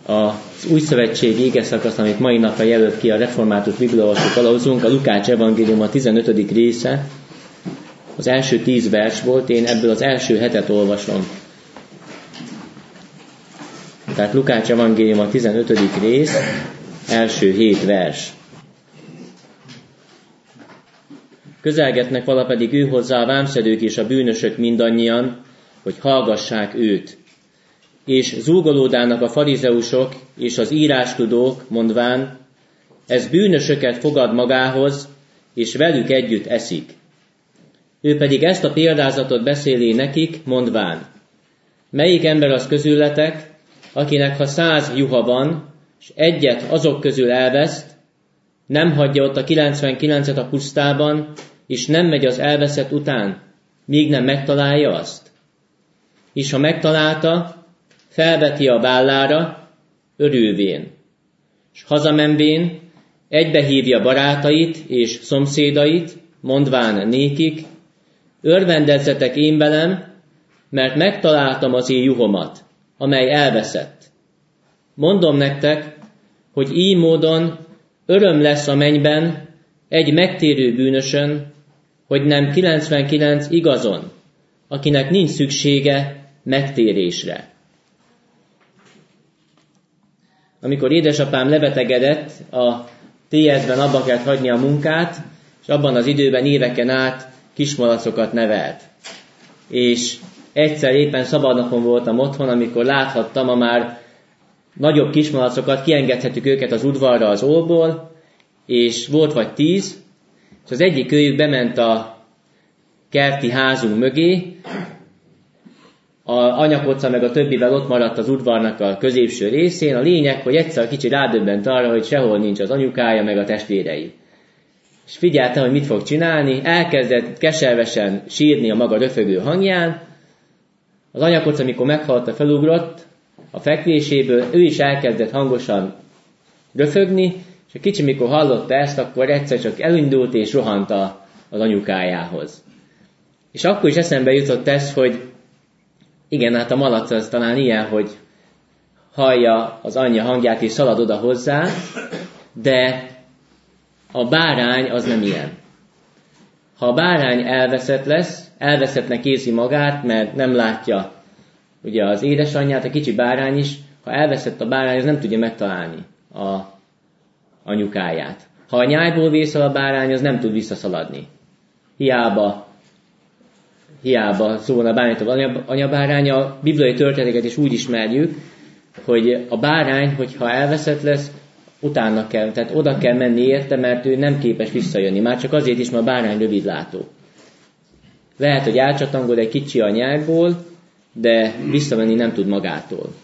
Az új szövetség igeszakasz, amit mai napra jelölt ki a református bibliaolvasó kalauzunk, a Lukács evangélium a 15. része, az első 10 vers volt, én ebből az első 7-et olvasom. Tehát Lukács evangélium a 15. rész, első 7 vers. Közelgetnek vala pedig ő hozzá a vámszedők és a bűnösök mindannyian, hogy hallgassák őt. És zúgolódának a farizeusok és az írástudók, mondván, ez bűnösöket fogad magához, és velük együtt eszik. Ő pedig ezt a példázatot beszéli nekik, mondván, melyik ember az közületek, akinek ha 100 juha van, és egyet azok közül elveszt, nem hagyja ott a 99-et a pusztában, és nem megy az elveszett után, míg nem megtalálja azt. És ha megtalálta, felveti a vállára, örülvén, és hazamenvén egybehívja barátait és szomszédait, mondván nékik, örvendezzetek én velem, mert megtaláltam az én juhomat, amely elveszett. Mondom nektek, hogy így módon öröm lesz a mennyben egy megtérő bűnösön, hogy nem 99 igazon, akinek nincs szüksége megtérésre. Amikor édesapám lebetegedett, a TS-ben abba kellett hagyni a munkát, és abban az időben éveken át kismalacokat nevelt. És egyszer éppen szabadnapon voltam otthon, amikor láthattam a már nagyobb kismalacokat, kiengedhetük őket az udvarra az óból, és volt vagy 10, és az egyik kölyük bement a kerti házunk mögé, a anyakoca meg a többivel ott maradt az udvarnak a középső részén. A lényeg, hogy egyszer kicsi rádöbbent arra, hogy sehol nincs az anyukája meg a testvérei. És figyelte, hogy mit fog csinálni, elkezdett keservesen sírni a maga röfögő hangján. Az anyakoca, amikor meghallotta, felugrott a fekvéséből, ő is elkezdett hangosan röfögni, és a kicsi, mikor hallotta ezt, akkor egyszer csak elindult és rohant az anyukájához. És akkor is eszembe jutott ez, hogy igen, hát a malac az talán ilyen, hogy hallja az anyja hangját és szalad oda hozzá, de a bárány az nem ilyen. Ha a bárány elveszett lesz, elveszettnek érzi magát, mert nem látja ugye az édesanyját, a kicsi bárány is, ha elveszett a bárány, az nem tudja megtalálni a anyukáját. Ha a nyájból vészel a bárány, az nem tud visszaszaladni. Hiába szólna a báránytól anyabárány, a bibliai történeteket is úgy ismerjük, hogy a bárány, hogyha elveszett lesz, utána kell, tehát oda kell menni érte, mert ő nem képes visszajönni. Már csak azért is, mert a bárány rövidlátó. Lehet, hogy elcsatangol egy kicsi a nyájból, de visszamenni nem tud magától.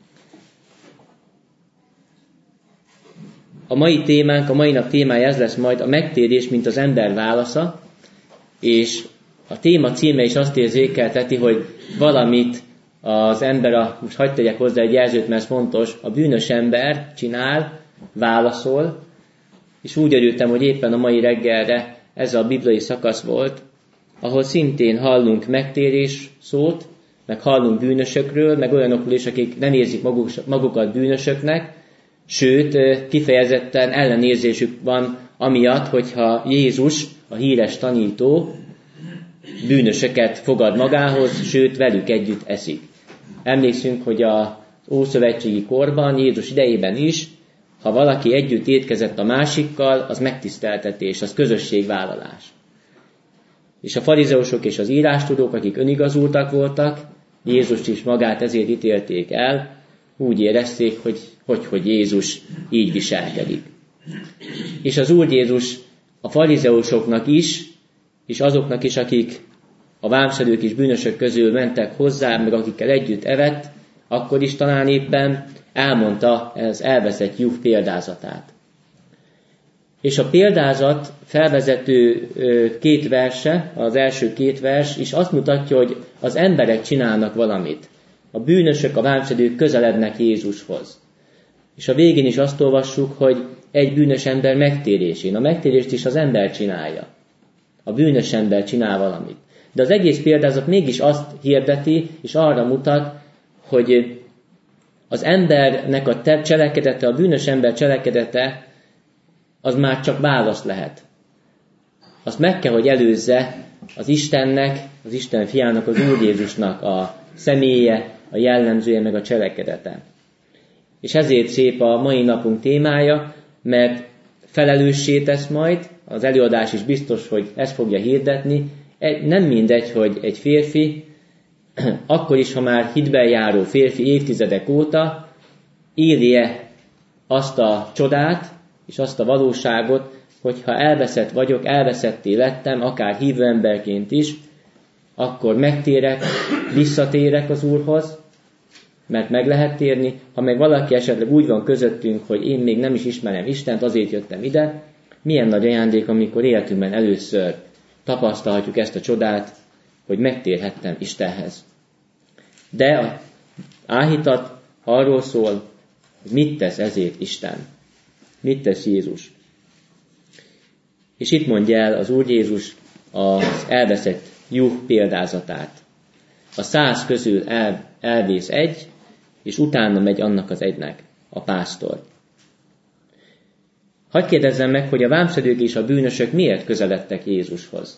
A mai témánk, a mai nap témája ez lesz majd a megtérés, mint az ember válasza, és a téma címe is azt érzékelteti, hogy valamit az ember, most hadd tegyek hozzá egy jelzőt, mert ez fontos, a bűnös ember csinál, válaszol, és úgy örültem, hogy éppen a mai reggelre ez a bibliai szakasz volt, ahol szintén hallunk megtérés szót, meg hallunk bűnösökről, meg olyanokról is, akik nem érzik magukat bűnösöknek, sőt, kifejezetten ellenérzésük van amiatt, hogyha Jézus, a híres tanító, bűnösöket fogad magához, sőt, velük együtt eszik. Emlékszünk, hogy az ószövetségi korban, Jézus idejében is, ha valaki együtt étkezett a másikkal, az megtiszteltetés, az közösségvállalás. És a farizeusok és az írástudók, akik önigazultak voltak, Jézust is magát ezért ítélték el, úgy érezték, hogy Jézus így viselkedik. És az Úr Jézus a farizeusoknak is, és azoknak is, akik a vámszedők és bűnösök közül mentek hozzá, meg akikkel együtt evett, akkor is talán éppen elmondta az elveszett juh példázatát. És a példázat felvezető 2 verse, az első 2 vers is azt mutatja, hogy az emberek csinálnak valamit. A bűnösök, a vámszedők közelednek Jézushoz. És a végén is azt olvassuk, hogy egy bűnös ember megtérésén. A megtérést is az ember csinálja. A bűnös ember csinál valamit. De az egész példázat mégis azt hirdeti, és arra mutat, hogy az embernek a cselekedete, a bűnös ember cselekedete, az már csak válasz lehet. Azt meg kell, hogy előzze az Istennek, az Isten fiának, az Úr Jézusnak a személye, a jellemzője, meg a cselekedete. És ezért szép a mai napunk témája, mert felelőssé tesz majd, az előadás is biztos, hogy ezt fogja hirdetni. Nem mindegy, hogy egy férfi, akkor is, ha már hitben járó férfi évtizedek óta éli-e azt a csodát, és azt a valóságot, hogyha elveszett vagyok, elveszetté lettem, akár hívő emberként is, akkor megtérek, visszatérek az Úrhoz, mert meg lehet térni. Ha meg valaki esetleg úgy van közöttünk, hogy én még nem is ismerem Istent, azért jöttem ide, milyen nagy ajándék, amikor életünkben először tapasztalhatjuk ezt a csodát, hogy megtérhettem Istenhez. De a áhítat arról szól, hogy mit tesz ezért Isten. Mit tesz Jézus. És itt mondja el az Úr Jézus az elveszett juh példázatát. A 100 közül elvész egy, és utána megy annak az egynek, a pásztor. Hadd kérdezzem meg, hogy a vámszedők és a bűnösök miért közeledtek Jézushoz?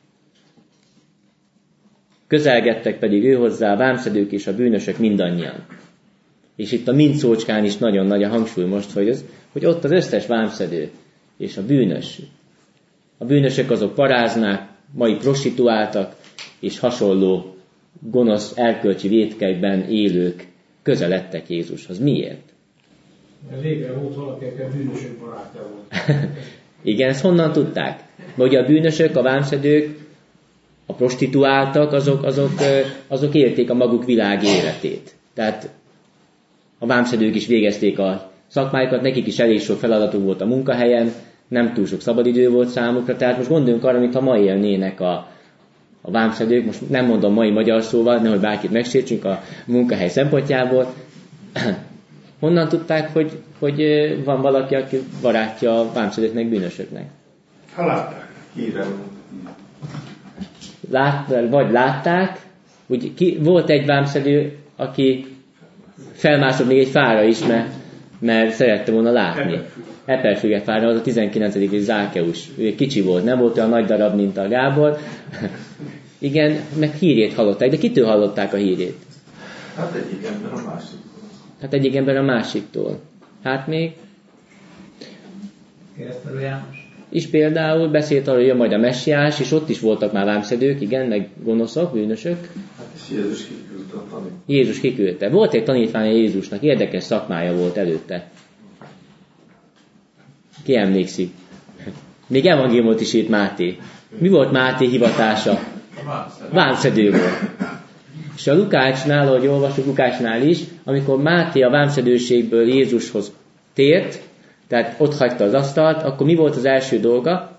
Közelgettek pedig ő hozzá a vámszedők és a bűnösök mindannyian. És itt a mind szócskán is nagyon nagy a hangsúly most, hogy ott az összes vámszedő és a bűnös. A bűnösök azok paráznák, mai prostituáltak, és hasonló gonosz erkölcsi vétkekben élők közeledtek Jézushoz. Miért? Mert régen volt valaki, aki a bűnösök barátja volt. Igen, ezt honnan tudták? Mert ugye a bűnösök, a vámszedők, a prostituáltak, azok élték a maguk világi életét. Tehát a vámszedők is végezték a szakmájukat, nekik is elég sok feladatuk volt a munkahelyen, nem túl sok szabadidő volt számukra, tehát most gondoljunk arra, mintha ma élnének a vámszedők, most nem mondom mai magyar szóval, nehogy bárkit megsértsünk a munkahely szempontjából. Honnan tudták, hogy van valaki, aki barátja a vámszedőknek, bűnösöknek? Ha látták, híren. Vagy látták, úgy volt egy vámszedő, aki felmászott még egy fára is, mert szerette volna látni. Eperfügefára, az a 19. Zákeus. Ő kicsi volt, nem volt olyan nagy darab, mint a Gábor. Igen, meg hírét hallották. De kitől hallották a hírét? Hát egyik ember a másiktól. egyik ember a másiktól. Hát még? Keresztelő János. És például beszélt arról, hogy jön majd a messiás, és ott is voltak már vámszedők, igen, meg gonoszok, bűnösök. Hát és Jézus kiküldte a tanít. Jézus kiküldte. Volt egy tanítványa Jézusnak, érdekes szakmája volt előtte. Ki emlékszik? Még evangéliumot is írt Máté. Mi volt Máté hivatása? Vámszedő volt. És a Lukácsnál, ahogy olvasjuk Lukácsnál is, amikor Máté a vámszedőségből Jézushoz tért, tehát ott hagyta az asztalt, akkor mi volt az első dolga?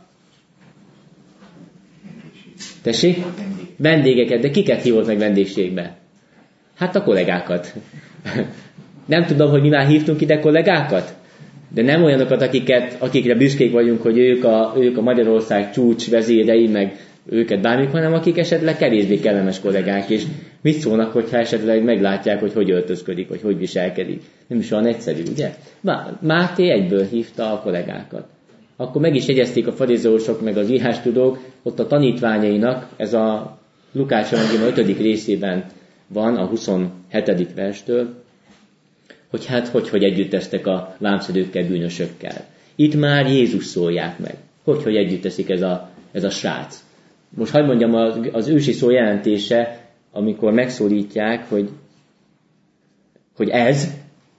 Tessék? Vendégeket, de kiket hívott meg vendégségbe? Hát a kollégákat. Nem tudom, hogy mi már hívtunk ide kollégákat, de nem olyanokat, akikre büszkék vagyunk, hogy ők a Magyarország csúcs vezérei, meg őket bármik, hanem akik esetleg kevésbé kellemes kollégák, és mit szólnak, hogyha esetleg meglátják, hogy öltözködik, vagy hogy viselkedik. Nem is olyan egyszerű, ugye? Máté egyből hívta a kollégákat. Akkor meg is jegyezték a farizeusok, meg az írástudók, ott a tanítványainak, ez a Lukács evangélium 5. részében van, a 27. verstől, hogy hát hogy együtt tesztek a vámszedőkkel, bűnösökkel. Itt már Jézus szólják meg. Hogy együtt teszik ez a srác. Most hadd mondjam, az ősi szó jelentése, amikor megszólítják, hogy ez,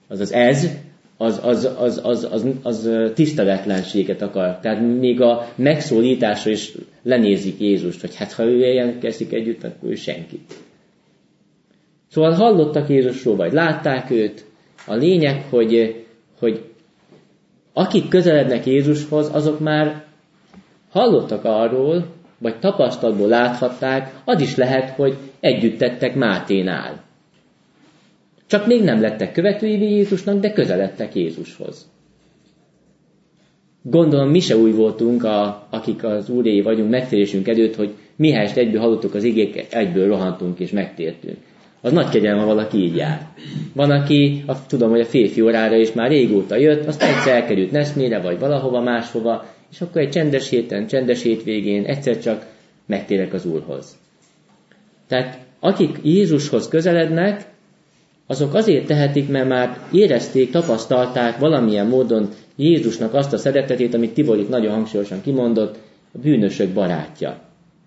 az tiszteletlenséget akar. Tehát még a megszólításra is lenézik Jézust, hogy hát ha ő jelentkezik együtt, akkor ő senki. Szóval hallottak Jézusról, vagy látták őt. A lényeg, hogy akik közelednek Jézushoz, azok már hallottak arról, vagy tapasztalatból láthatták, az is lehet, hogy együtt tettek Máténál. Csak még nem lettek követői Jézusnak, de közeledtek Jézushoz. Gondolom, mi se úgy voltunk, akik az Úréi vagyunk, megtérésünk előtt, hogy mihelyest egyből hallottuk az igéket, egyből rohantunk és megtértünk. Az nagy kegyelem, ha valaki így jár. Van, aki, tudom, hogy a férfi órára is már régóta jött, aztán egyszer elkerült Neszmére, vagy valahova máshova, és akkor egy csendes héten, csendes hétvégén egyszer csak megtérek az Úrhoz. Tehát akik Jézushoz közelednek, azok azért tehetik, mert már érezték, tapasztalták valamilyen módon Jézusnak azt a szeretetét, amit Tibor itt nagyon hangsúlyosan kimondott, a bűnösök barátja.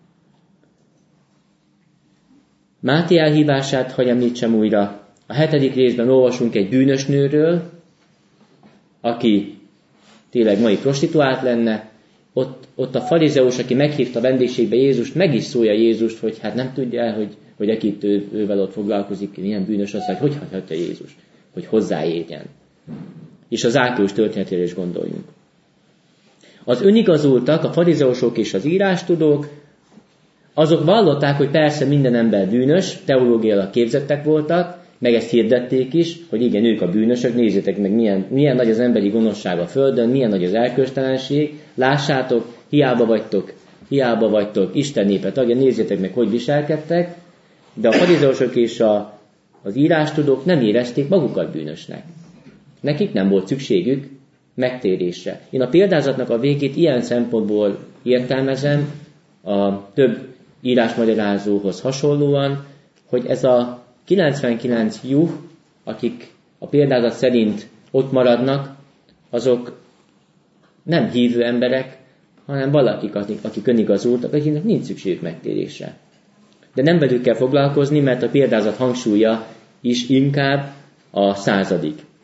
Máté elhívását, hogy említsem újra, a 7. részben olvasunk egy bűnös nőről, aki tényleg mai prostituált lenne, ott a farizeus, aki meghívta vendégségbe Jézust, meg is szólja Jézust, hogy hát nem tudja el, hogy akit ővel ott foglalkozik, milyen bűnös az, hogy hagyhatta Jézus, hogy hozzáérjen. És az Zákeus történetére is gondoljunk. Az önigazultak, a farizeusok és az írástudók, azok vallották, hogy persze minden ember bűnös, teológiailag képzettek voltak, meg ezt hirdették is, hogy igen, ők a bűnösök, nézzétek meg, milyen nagy az emberi gonoszság a földön, milyen nagy az erkölcstelenség, lássátok, hiába vagytok Isten népe tagja, nézzétek meg, hogy viselkedtek, de a farizeusok és az írástudók nem érezték magukat bűnösnek. Nekik nem volt szükségük megtérésre. Én a példázatnak a végét ilyen szempontból értelmezem, a több írásmagyarázóhoz hasonlóan, hogy ez a 99 juh, akik a példázat szerint ott maradnak, azok nem hívő emberek, hanem valakik, akik önigazultak, akiknek nincs szükségük megtérésre. De nem velük kell foglalkozni, mert a példázat hangsúlya is inkább a 100.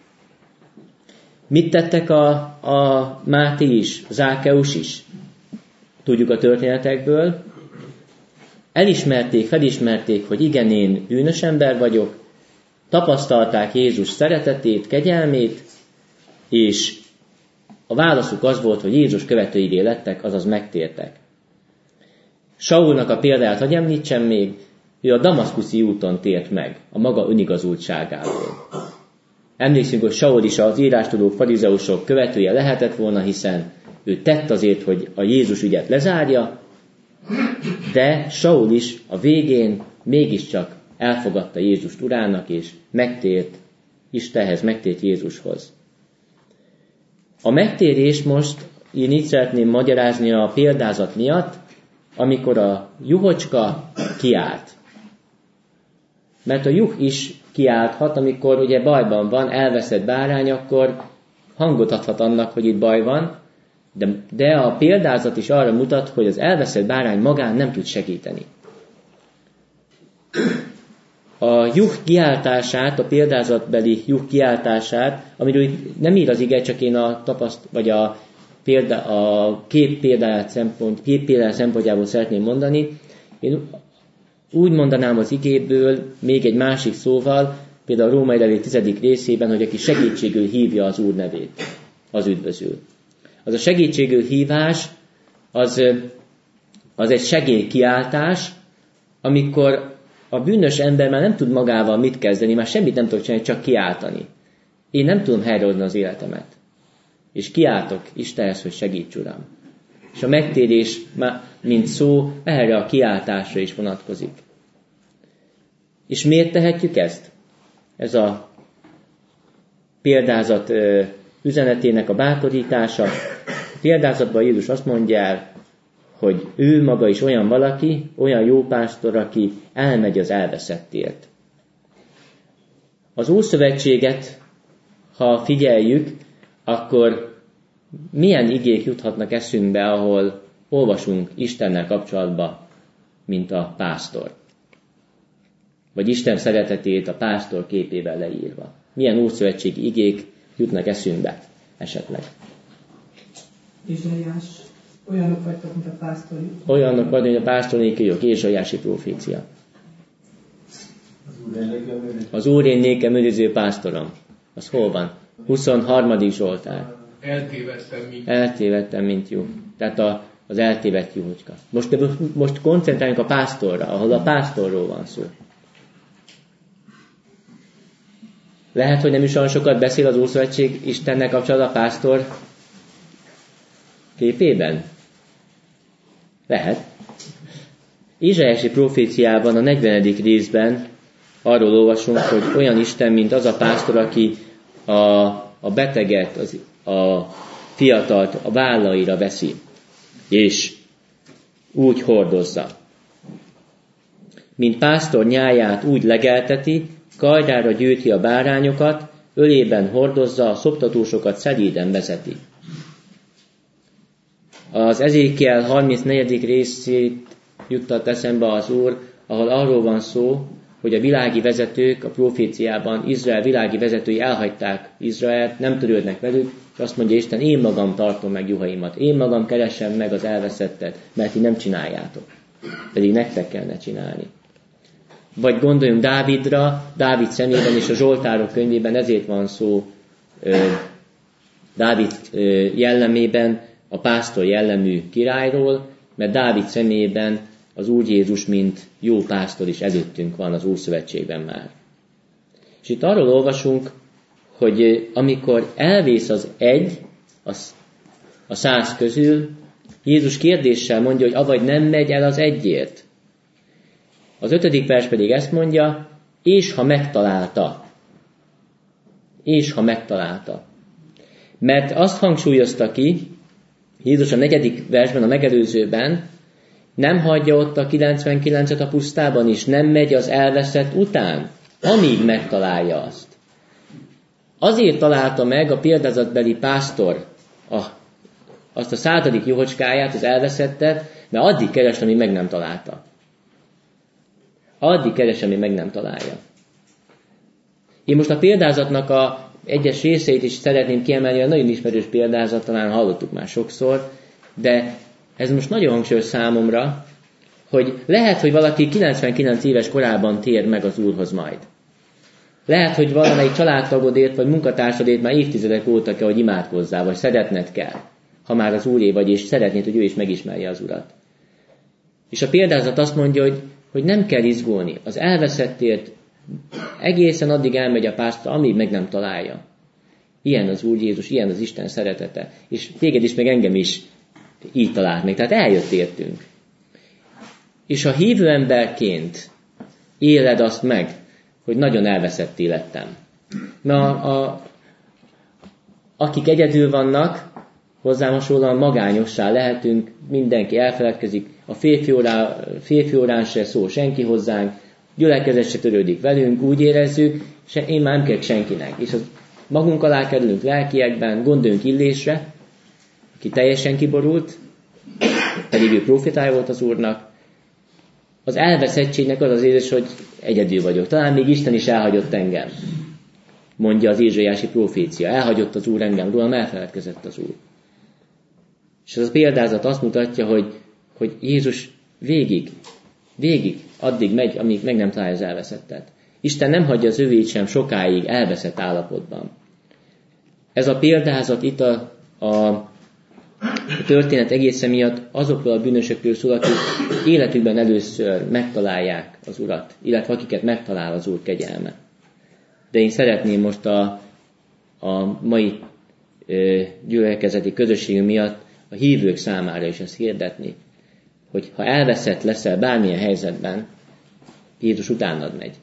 Mit tettek a Máté is, Zákeus is? Tudjuk a történetekből. Felismerték, hogy igen, én bűnös ember vagyok, tapasztalták Jézus szeretetét, kegyelmét, és a válaszuk az volt, hogy Jézus követőivé lettek, azaz megtértek. Saulnak a példáját hadd említsem még, ő a damaszkuszi úton tért meg, a maga önigazultságából. Emlékszünk, hogy Saul is az írástudók, farizeusok követője lehetett volna, hiszen ő tett azért, hogy a Jézus ügyet lezárja, de Saul is a végén mégiscsak elfogadta Jézust urának, és megtért Istenhez, megtért Jézushoz. A megtérés most, én így szeretném magyarázni a példázat miatt, amikor a juhocska kiált. Mert a juh is kiálthat, amikor ugye bajban van, elveszett bárány, akkor hangot adhat annak, hogy itt baj van, de a példázat is arra mutat, hogy az elveszett bárány magán nem tud segíteni. A juh kiáltását, a példázatbeli juh kiáltását, amiről nem ír az ige, csak én a kép példáját szempontjából szeretném mondani. Én úgy mondanám az igéből, még egy másik szóval, például a Római levél 10. részében, hogy aki segítségül hívja az Úr nevét, az üdvözül. Az a segítségül hívás, az egy segélykiáltás, amikor a bűnös ember már nem tud magával mit kezdeni, már semmit nem tud csinálni, csak kiáltani. Én nem tudom helyrehozni az életemet. És kiáltok Istenhez, hogy segíts, Uram. És a megtérés, mint szó, erre a kiáltásra is vonatkozik. És miért tehetjük ezt? Ez a példázat üzenetének a bátorítása. A példázatban Jézus azt mondja el, hogy ő maga is olyan valaki, olyan jó pásztor, aki elmegy az elveszettért. Az Ószövetséget, ha figyeljük, akkor milyen igék juthatnak eszünkbe, ahol olvasunk Istennel kapcsolatban, mint a pásztor. Vagy Isten szeretetét a pásztor képével leírva. Milyen ószövetségi igék jutnak eszünkbe esetleg. Ézsaiás, olyanok vagytok, mint a pásztor. Olyanok vagytok, mint a pásztornék, Ézsaiási profécia. Az Úr én nékem őriző pásztorom. Az hol van? 23. Zsoltár. Eltévedtem, mint jó. Tehát az eltévedt juhocska. Most koncentráljunk a pásztorra, ahol a pásztorról van szó. Lehet, hogy nem is olyan sokat beszél az Ószövetség Istennel kapcsolatban a pásztor képében? Lehet. Ézsaiási proféciában a 40. részben arról olvasunk, hogy olyan Isten, mint az a pásztor, aki a beteget, a fiatalt a vállaira veszi, és úgy hordozza. Mint pásztor nyáját úgy legelteti, kardjára gyűjti a bárányokat, ölében hordozza, a szoptatósokat szelíden vezeti. Az Ezékiel 34. részét juttat eszembe az Úr, ahol arról van szó, hogy a világi vezetők a proféciában, Izrael világi vezetői elhagyták Izraelt, nem törődnek velük, és azt mondja Isten, én magam tartom meg juhaimat, én magam keresem meg az elveszettet, mert ti nem csináljátok. Pedig nektek kellene csinálni. Vagy gondoljunk Dávidra, Dávid szemében és a Zsoltárok könyvében ezért van szó Dávid jellemében a pásztor jellemű királyról, mert Dávid szemében az Úr Jézus, mint jó pásztor is előttünk van az Ószövetségben már. És itt arról olvasunk, hogy amikor elvész az egy, a 100 közül, Jézus kérdéssel mondja, hogy avagy nem megy el az egyért. Az 5. vers pedig ezt mondja, és ha megtalálta. És ha megtalálta. Mert azt hangsúlyozta ki, Jézus a 4. versben, a megelőzőben, nem hagyja ott a 99-et a pusztában is, nem megy az elveszett után, amíg megtalálja azt. Azért találta meg a példázatbeli pásztor azt a 100. juhocskáját, az elveszettet, mert addig keres, amíg meg nem találta. Addig keres, amíg meg nem találja. Én most a példázatnak a egyes részeit is szeretném kiemelni, a nagyon ismerős példázat, talán hallottuk már sokszor, de ez most nagyon hangsúlyos számomra, hogy lehet, hogy valaki 99 éves korában tér meg az Úrhoz majd. Lehet, hogy valamelyik családtagodért vagy munkatársodért már évtizedek óta kell, hogy imádkozzál, vagy szeretned kell, ha már az Úré vagy, és szeretnéd, hogy ő is megismerje az Urat. És a példázat azt mondja, hogy nem kell izgulni. Az elveszettért egészen addig elmegy a pásztor, amíg meg nem találja. Ilyen az Úr Jézus, ilyen az Isten szeretete. És téged is, meg engem is így talált meg. Tehát eljött értünk. És ha hívő emberként éled azt meg, hogy nagyon elveszetté lettem. Mert akik egyedül vannak, hozzám hasonlóan magányossá lehetünk, mindenki elfeledkezik, a férfi órán se szól senki hozzánk, gyülekezet se törődik velünk, úgy érezzük, én már nem kérek senkinek. És az magunk alá kerülünk lelkiekben, gondoljunk Illésre, aki teljesen kiborult, pedig ő profétája volt az Úrnak. Az elveszettségnek az az érzés, hogy egyedül vagyok. Talán még Isten is elhagyott engem, mondja az Ézsaiási profécia. Elhagyott az Úr engem, rólam elfeledkezett az Úr. És az a példázat azt mutatja, hogy Jézus végig addig megy, amíg meg nem találja az elveszettet. Isten nem hagyja az övét sem sokáig elveszett állapotban. Ez a példázat itt a történet egészen miatt azokról a bűnösökről szól, akik életükben először megtalálják az Urat, illetve akiket megtalál az Úr kegyelme. De én szeretném most a mai gyülekezeti közösségünk miatt a hívők számára is ezt hirdetni, hogy ha elveszett leszel bármilyen helyzetben, Jézus utánad megy.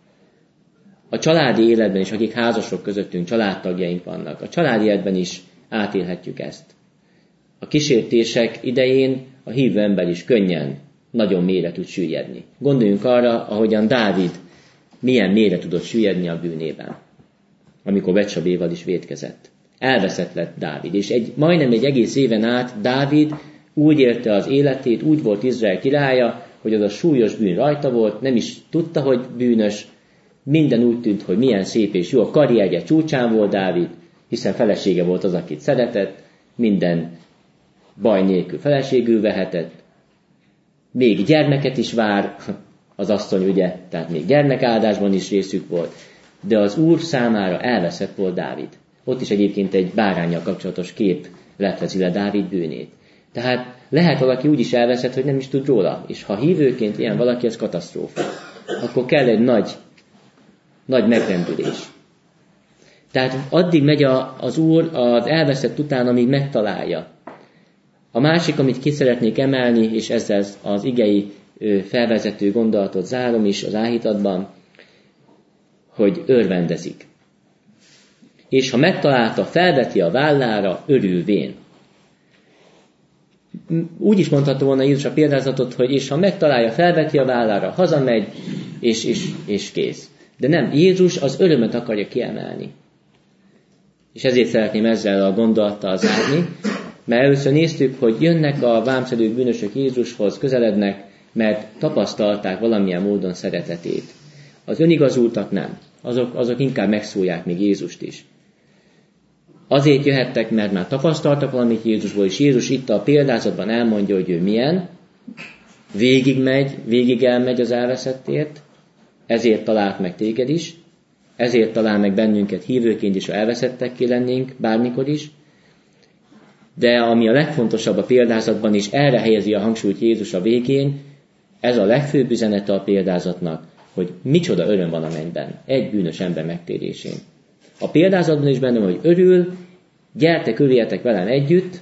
A családi életben is, akik házasok közöttünk, családtagjaink vannak, a családi életben is átélhetjük ezt. A kísértések idején a hívő ember is könnyen, nagyon mélyre tud süllyedni. Gondoljunk arra, ahogyan Dávid milyen mélyre tudott süllyedni a bűnében, amikor Betsabéval is vétkezett. Elveszett lett Dávid, és majdnem egy egész éven át Dávid úgy élte az életét, úgy volt Izrael királya, hogy az a súlyos bűn rajta volt, nem is tudta, hogy bűnös, minden úgy tűnt, hogy milyen szép és jó, a karrierje csúcsán volt Dávid, hiszen felesége volt az, akit szeretett, minden baj nélkül feleségül vehetett, még gyermeket is vár az asszony, ugye, tehát még gyermekáldásban is részük volt, de az Úr számára elveszett volt Dávid. Ott is egyébként egy báránnyal kapcsolatos kép leplezi le Dávid bűnét. Tehát lehet valaki úgy is elveszett, hogy nem is tud róla, és ha hívőként ilyen valaki, ez katasztrófa. Akkor kell egy nagy megrendülés. Tehát addig megy az Úr az elveszett után, amíg megtalálja. A másik, amit ki szeretnék emelni, és ezzel az igei felvezető gondolatot zárom is az áhítatban, hogy örvendezik. És ha megtalálta, felveti a vállára, örülvén. Úgy is mondhatta volna Jézus a példázatot, hogy és ha megtalálja, felveti a vállára, hazamegy, és kész. De nem, Jézus az örömet akarja kiemelni. És ezért szeretném ezzel a gondolattal zárni, mert először néztük, hogy jönnek a vámszedők, bűnösök Jézushoz, közelednek, mert tapasztalták valamilyen módon szeretetét. Az önigazultak nem. Azok inkább megszólják még Jézust is. Azért jöhettek, mert már tapasztaltak valamit Jézusból, és Jézus itt a példázatban elmondja, hogy ő milyen, végig elmegy az elveszettért, ezért talált meg téged is, ezért talál meg bennünket hívőként is, ha elveszettekké lennénk bármikor is, de ami a legfontosabb a példázatban is, erre helyezi a hangsúlyt Jézus a végén, ez a legfőbb üzenete a példázatnak, hogy micsoda öröm van a mennyben, egy bűnös ember megtérésén. A példázatban is benne van, hogy örül, gyertek, örüljetek velem együtt,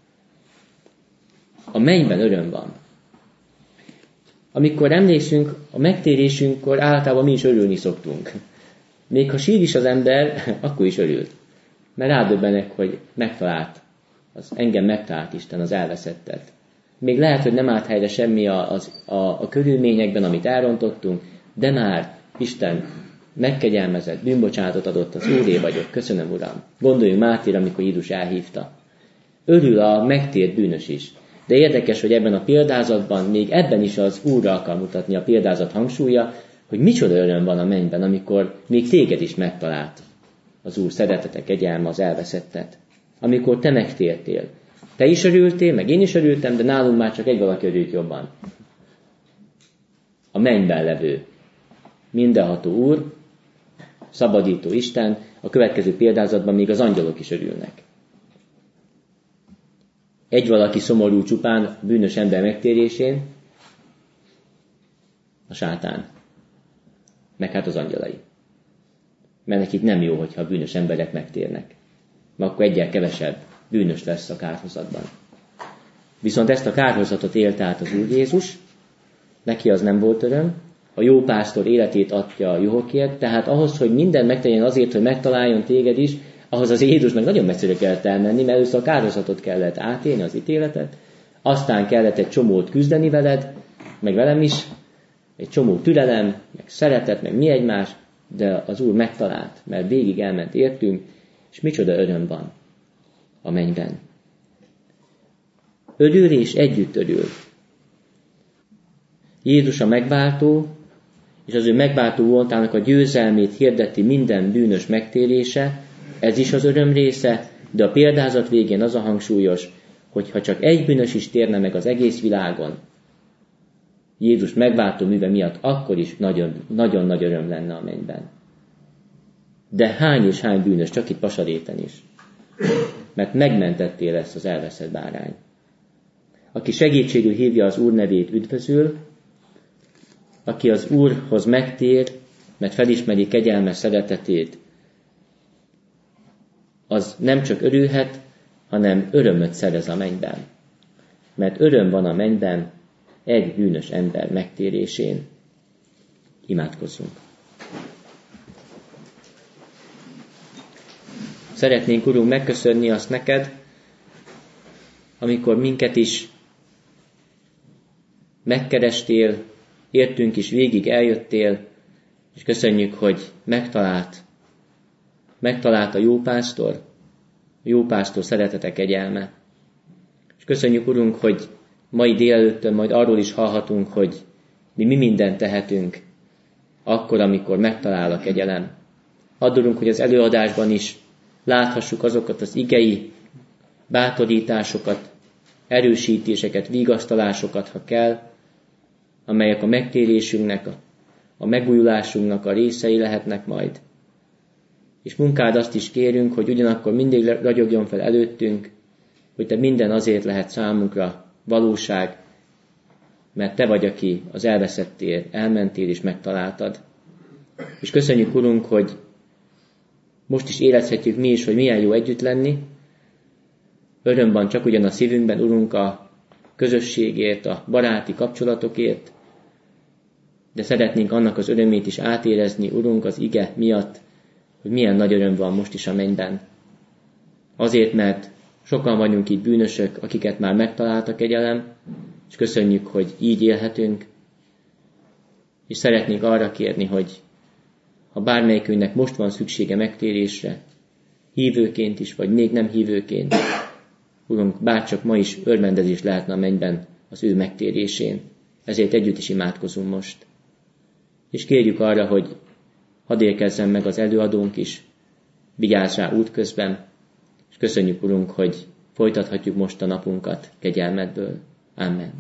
a mennyben öröm van. Amikor emlékszünk, a megtérésünkkor általában mi is örülni szoktunk. Még ha sír is az ember, akkor is örült. Mert rádöbbenek, hogy engem megtalált Isten, az elveszettet. Még lehet, hogy nem állt helyre semmi a körülményekben, amit elrontottunk, de már Isten megkegyelmezett, bűnbocsánatot adott, az Úré vagyok, köszönöm Uram. Gondoljunk Mátéra, amikor Jézus elhívta. Örül a megtért bűnös is. De érdekes, hogy ebben a példázatban, még ebben is az Úrra akar mutatni a példázat hangsúlya, hogy micsoda öröm van a mennyben, amikor még téged is megtalált az Úr szeretete, kegyelme, az elveszettet. Amikor te megtértél. Te is örültél, meg én is örültem, de nálunk már csak egy valaki örült jobban. A mennyben levő, mindenható Úr, szabadító Isten, a következő példázatban még az angyalok is örülnek. Egy valaki szomorú csupán bűnös ember megtérésén, a sátán, meg hát az angyalai. Mert nekik nem jó, hogyha a bűnös emberek megtérnek. Mert akkor egyel kevesebb bűnös lesz a kárhozatban. Viszont ezt a kárhozatot élte át az Úr Jézus, neki az nem volt öröm, a jó pásztor életét adja a juhokért, tehát ahhoz, hogy minden megtegyen azért, hogy megtaláljon téged is, ahhoz az Jézusnak nagyon messzire kellett elmenni, mert először a kárhozatot kellett átélni, az ítéletet, aztán kellett egy csomót küzdeni veled, meg velem is, egy csomó türelem, meg szeretet, meg mi egymás, de az Úr megtalált, mert végig elment értünk, és micsoda öröm van a mennyben. Örül és együtt örül. Jézus a megváltó, és az ő megváltó voltának a győzelmét hirdeti minden bűnös megtérése, ez is az öröm része, de a példázat végén az a hangsúlyos, hogy ha csak egy bűnös is térne meg az egész világon, Jézus megváltó műve miatt, akkor is nagyon nagy öröm lenne a mennyben. De hány és hány bűnös, csak itt Pasaréten is. Mert megmentettél ezt az elveszett bárány. Aki segítségül hívja az Úr nevét, üdvözül, aki az Úrhoz megtér, mert felismeri kegyelmes szeretetét, az nem csak örülhet, hanem örömöt szerez a mennyben. Mert öröm van a mennyben egy bűnös ember megtérésén. Imádkozzunk. Szeretnénk, Urunk, megköszönni azt neked, amikor minket is megkerestél, értünk is, végig eljöttél, és köszönjük, hogy megtalált a jó pásztor szeretete, kegyelme. És köszönjük, Urunk, hogy mai délelőttön majd arról is hallhatunk, hogy mi mindent tehetünk akkor, amikor megtalál a kegyelem. Add, Urunk, hogy az előadásban is láthassuk azokat az igei bátorításokat, erősítéseket, vigasztalásokat, ha kell, amelyek a megtérésünknek, a megújulásunknak a részei lehetnek majd. És munkád azt is kérünk, hogy ugyanakkor mindig ragyogjon fel előttünk, hogy te minden azért lehet számunkra valóság, mert te vagy, aki az elveszettél, elmentél és megtaláltad. És köszönjük, Urunk, hogy most is érezhetjük mi is, hogy milyen jó együtt lenni. Öröm van csak ugyan a szívünkben, Urunk, a közösségért, a baráti kapcsolatokért, de szeretnénk annak az örömét is átérezni, Urunk, az ige miatt, hogy milyen nagy öröm van most is a mennyben. Azért, mert sokan vagyunk itt bűnösök, akiket már megtalált a kegyelem, és köszönjük, hogy így élhetünk, és szeretnénk arra kérni, hogy ha bármelyikünknek most van szüksége megtérésre, hívőként is, vagy még nem hívőként, Urunk, bárcsak ma is örvendezés lehetne a mennyben az ő megtérésén. Ezért együtt is imádkozunk most. És kérjük arra, hogy hadd érkezzen meg az előadónk is, vigyázz rá útközben, és köszönjük, Urunk, hogy folytathatjuk most a napunkat kegyelmedből. Amen.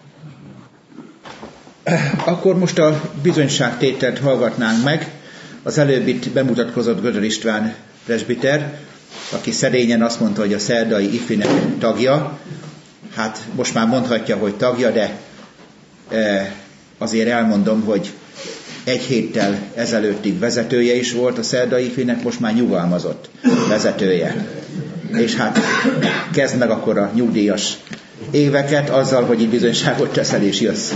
Akkor most a bizonyságtételt hallgatnánk meg. Az előbb itt bemutatkozott Gödör István presbiter, aki szerényen azt mondta, hogy a szerdai ifinek tagja. Hát most már mondhatja, hogy tagja, de azért elmondom, hogy egy héttel ezelőttig vezetője is volt a szerdai ifinek, most már nyugalmazott vezetője. És hát kezd meg akkor a nyugdíjas éveket azzal, hogy itt bizonyságot teszel és jössz.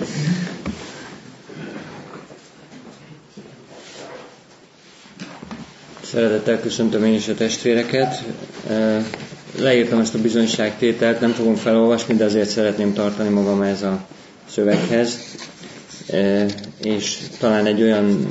Szeretettel köszöntöm én is a testvéreket. Leírtam ezt a bizonyságtételt, nem fogom felolvasni, de azért szeretném tartani magam ez a szöveghez. És talán egy olyan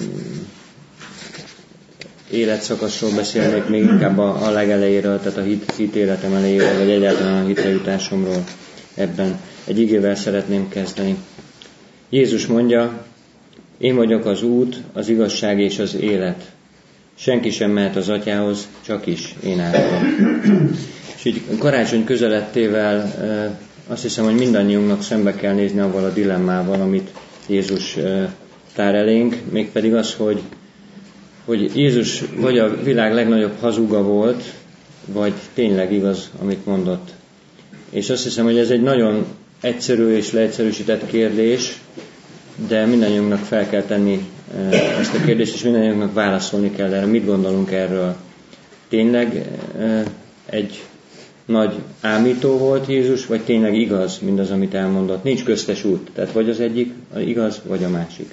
életszakaszról beszélnék még inkább a legelejéről, tehát a hit életem elejéről, vagy egyáltalán a hitre jutásomról ebben. Egy igével szeretném kezdeni. Jézus mondja, én vagyok az út, az igazság és az élet. Senki sem mehet az Atyához, csak is én általam. És így karácsony közelettével azt hiszem, hogy mindannyiunknak szembe kell nézni avval a dilemmával, amit Jézus tár elénk, mégpedig az, hogy Jézus vagy a világ legnagyobb hazuga volt, vagy tényleg igaz, amit mondott. És azt hiszem, hogy ez egy nagyon egyszerű és leegyszerűsített kérdés, de mindannyiunknak fel kell tenni ezt a kérdést, és mindannyiunknak válaszolni kell erre. Mit gondolunk erről? Tényleg egy nagy ámító volt Jézus, vagy tényleg igaz mindaz, amit elmondott? Nincs köztes út, tehát vagy az egyik igaz, vagy a másik.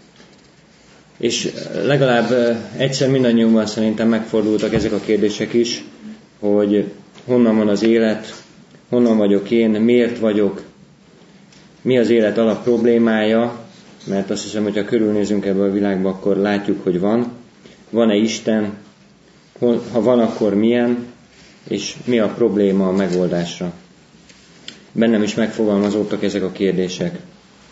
És legalább egyszer mindannyiunkban szerintem megfordultak ezek a kérdések is, hogy honnan van az élet, honnan vagyok én, miért vagyok, mi az élet alap problémája, mert azt hiszem, hogy ha körülnézünk ebből a világba, akkor látjuk, hogy van-e Isten, ha van, akkor milyen, és mi a probléma a megoldásra. Bennem is megfogalmazódtak ezek a kérdések.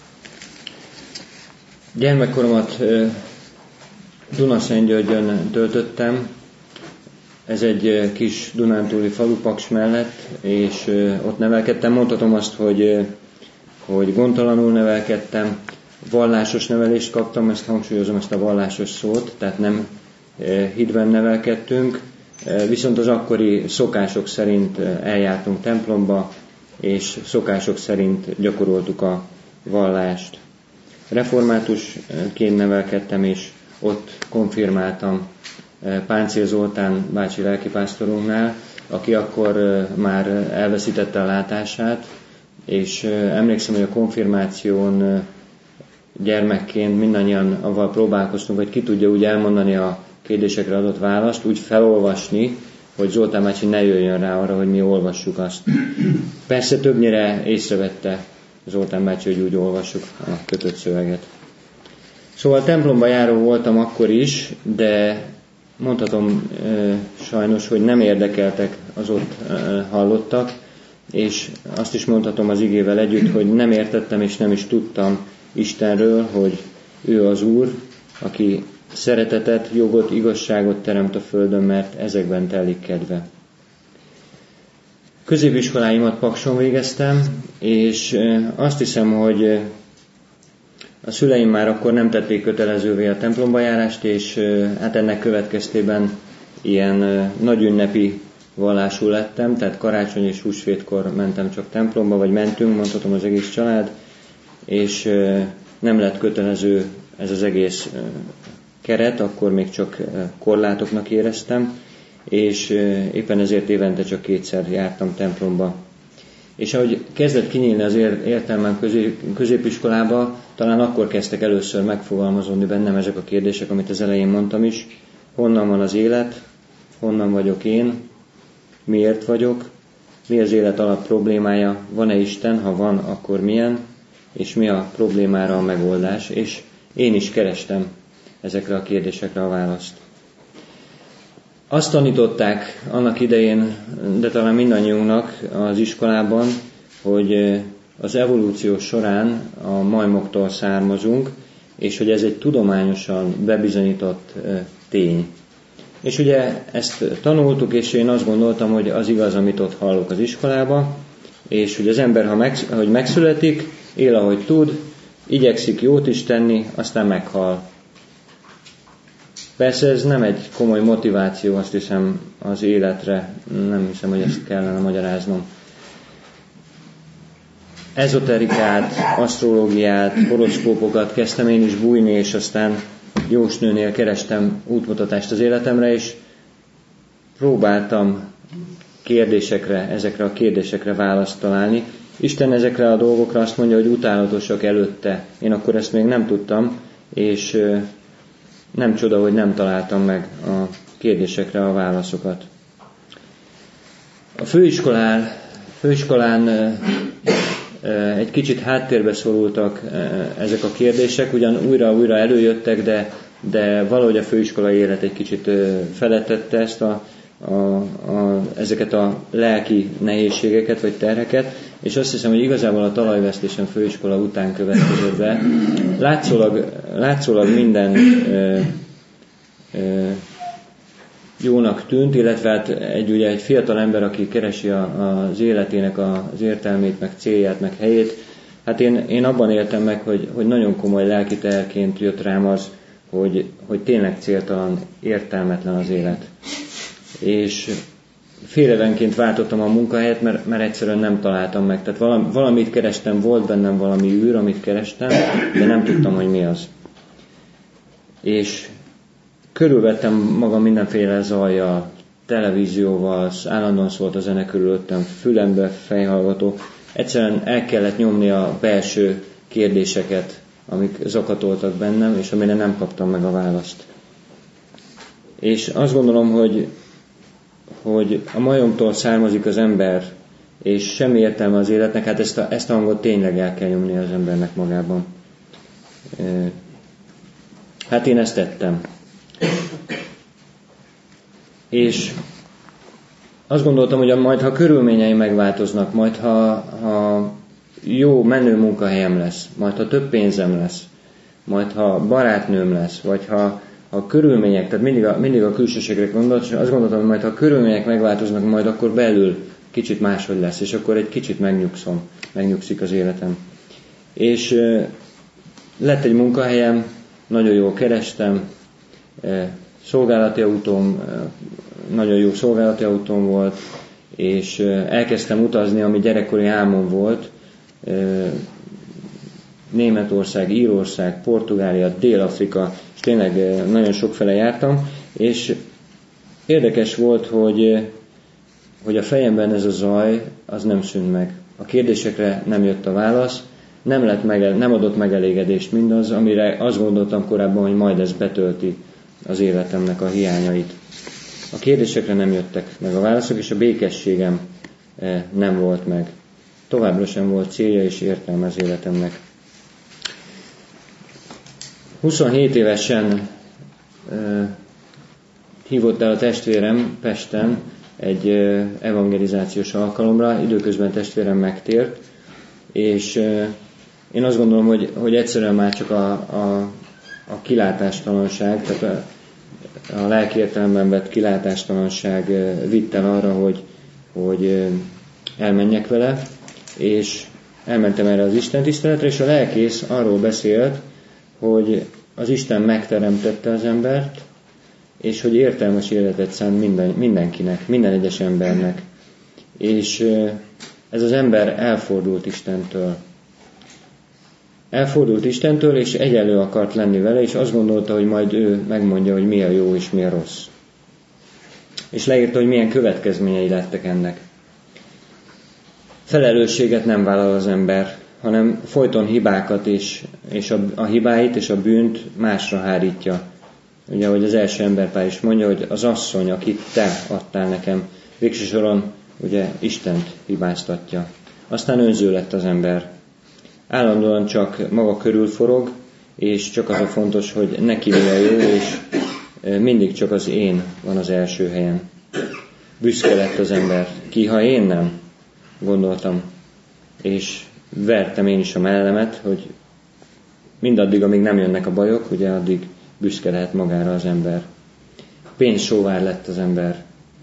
Gyermekkoromat Dunaszentgyörgyön töltöttem, ez egy kis dunántúli falu Paks mellett, és ott nevelkedtem. Mondhatom azt, hogy gondtalanul nevelkedtem, vallásos nevelést kaptam, ezt hangsúlyozom, ezt a vallásos szót, tehát nem hitben nevelkedtünk, viszont az akkori szokások szerint eljártunk templomba, és szokások szerint gyakoroltuk a vallást. Reformátusként nevelkedtem, és ott konfirmáltam Páncél Zoltán bácsi lelkipásztorunknál, aki akkor már elveszítette a látását, és emlékszem, hogy a konfirmáción gyermekként mindannyian avval próbálkoztunk, hogy ki tudja úgy elmondani a kérdésekre adott választ, úgy felolvasni, hogy Zoltán bácsi ne jöjjön rá arra, hogy mi olvassuk azt. Persze többnyire észrevette Zoltán bácsi, hogy úgy olvassuk a kötött szöveget. Szóval templomba járó voltam akkor is, de mondhatom sajnos, hogy nem érdekeltek az ott hallottak, és azt is mondhatom az igével együtt, hogy nem értettem és nem is tudtam Istenről, hogy ő az Úr, aki szeretetet, jogot, igazságot teremt a földön, mert ezekben telik kedve. Középiskoláimat Pakson végeztem, és azt hiszem, hogy a szüleim már akkor nem tették kötelezővé a templomba járást, és hát ennek következtében ilyen nagy ünnepi vallású lettem, tehát karácsony és húsvétkor mentem csak templomba, vagy mentünk, mondhatom az egész család, és nem lett kötelező ez az egész keret, akkor még csak korlátoknak éreztem, és éppen ezért évente csak 2-szer jártam templomba. És ahogy kezdett kinyílni az értelmem középiskolába, talán akkor kezdtek először megfogalmazódni bennem ezek a kérdések, amit az elején mondtam is. Honnan van az élet? Honnan vagyok én? Miért vagyok? Mi az élet alap problémája? Van-e Isten? Ha van, akkor milyen? És mi a problémára a megoldás? És én is kerestem ezekre a kérdésekre a választ. Azt tanították annak idején, de talán mindannyiunknak az iskolában, hogy az evolúció során a majmoktól származunk, és hogy ez egy tudományosan bebizonyított tény. És ugye ezt tanultuk, és én azt gondoltam, hogy az igaz, amit ott hallok az iskolában, és hogy az ember, ahogy megszületik, él, ahogy tud, igyekszik jót is tenni, aztán meghal. Persze ez nem egy komoly motiváció, azt hiszem, az életre, nem hiszem, hogy ezt kellene magyaráznom. Ezoterikát, asztrológiát, horoszkópokat kezdtem én is bújni, és aztán jósnőnél kerestem útmutatást az életemre, és próbáltam ezekre a kérdésekre választ találni. Isten ezekre a dolgokra azt mondja, hogy utálatosak előtte. Én akkor ezt még nem tudtam, és nem csoda, hogy nem találtam meg a kérdésekre a válaszokat. A főiskolán egy kicsit háttérbe szorultak ezek a kérdések, ugyan újra előjöttek, de valahogy a főiskolai élet egy kicsit felettette ezt ezeket a lelki nehézségeket vagy terheket, és azt hiszem, hogy igazából a talajvesztésem főiskola után következett be. Látszólag minden jónak tűnt, illetve hát egy fiatal ember, aki keresi az életének az értelmét, meg célját, meg helyét, hát én abban éltem meg, hogy nagyon komoly lelki teherként jött rám az, hogy tényleg céltalan, értelmetlen az élet. És fél évenként váltottam a munkahelyet, mert egyszerűen nem találtam meg. Tehát valamit kerestem, volt bennem valami űr, amit kerestem, de nem tudtam, hogy mi az. És körülvettem magam mindenféle zajjal, televízióval, állandóan szólt a zene körülöttem, fülembe fejhallgató. Egyszerűen el kellett nyomni a belső kérdéseket, amik zakatoltak bennem, és amire nem kaptam meg a választ. És azt gondolom, hogy a majomtól származik az ember, és semmi értelme az életnek, hát ezt a hangot tényleg el kell nyomni az embernek magában. Hát én ezt tettem. És azt gondoltam, hogy majd ha körülményeim megváltoznak, majd ha jó menő munkahelyem lesz, majd ha több pénzem lesz, majd ha barátnőm lesz, vagy ha a körülmények, tehát mindig a külsőségre gondoltam, és azt gondoltam, hogy majd ha a körülmények megváltoznak, majd akkor belül kicsit máshogy lesz, és akkor egy kicsit megnyugszik az életem. És lett egy munkahelyem, nagyon jól kerestem, szolgálati autóm, nagyon jó szolgálati autóm volt, és elkezdtem utazni, ami gyerekkori álmom volt, Németország, Írország, Portugália, Dél-Afrika, és tényleg nagyon sokfele jártam, és érdekes volt, hogy a fejemben ez a zaj, az nem szűnt meg. A kérdésekre nem jött a válasz, nem adott megelégedést mindaz, amire azt gondoltam korábban, hogy majd ez betölti az életemnek a hiányait. A kérdésekre nem jöttek meg a válaszok, és a békességem nem volt meg. Továbbra sem volt célja és értelme az életemnek. 27 évesen hívott el a testvérem Pesten egy evangelizációs alkalomra, időközben testvérem megtért, és én azt gondolom, hogy egyszerűen már csak a kilátástalanság, tehát a lelki értelemben vett kilátástalanság vitt el arra, hogy elmenjek vele, és elmentem erre az Isten tiszteletre, és a lelkész arról beszélt, hogy az Isten megteremtette az embert, és hogy értelmes életet szánt mindenkinek, minden egyes embernek. És ez az ember elfordult Istentől. Elfordult Istentől, és egyenlő akart lenni vele, és azt gondolta, hogy majd ő megmondja, hogy mi a jó és mi a rossz. És leírta, hogy milyen következményei lettek ennek. felelősséget nem vállal az ember, hanem folyton hibákat és a hibáit és a bűnt másra hárítja. Ugye, ahogy az első emberpár is mondja, hogy az asszony, akit te adtál nekem, végső soron ugye Istent hibáztatja. Aztán önző lett az ember. Állandóan csak maga körül forog, és csak az a fontos, hogy neki mi a jó, és mindig csak az én van az első helyen. Büszke lett az ember. Ki, ha én nem? Gondoltam. És vertem én is a mellemet, hogy mindaddig, amíg nem jönnek a bajok, ugye addig büszke lehet magára az ember. Pénzsóvár lett az ember.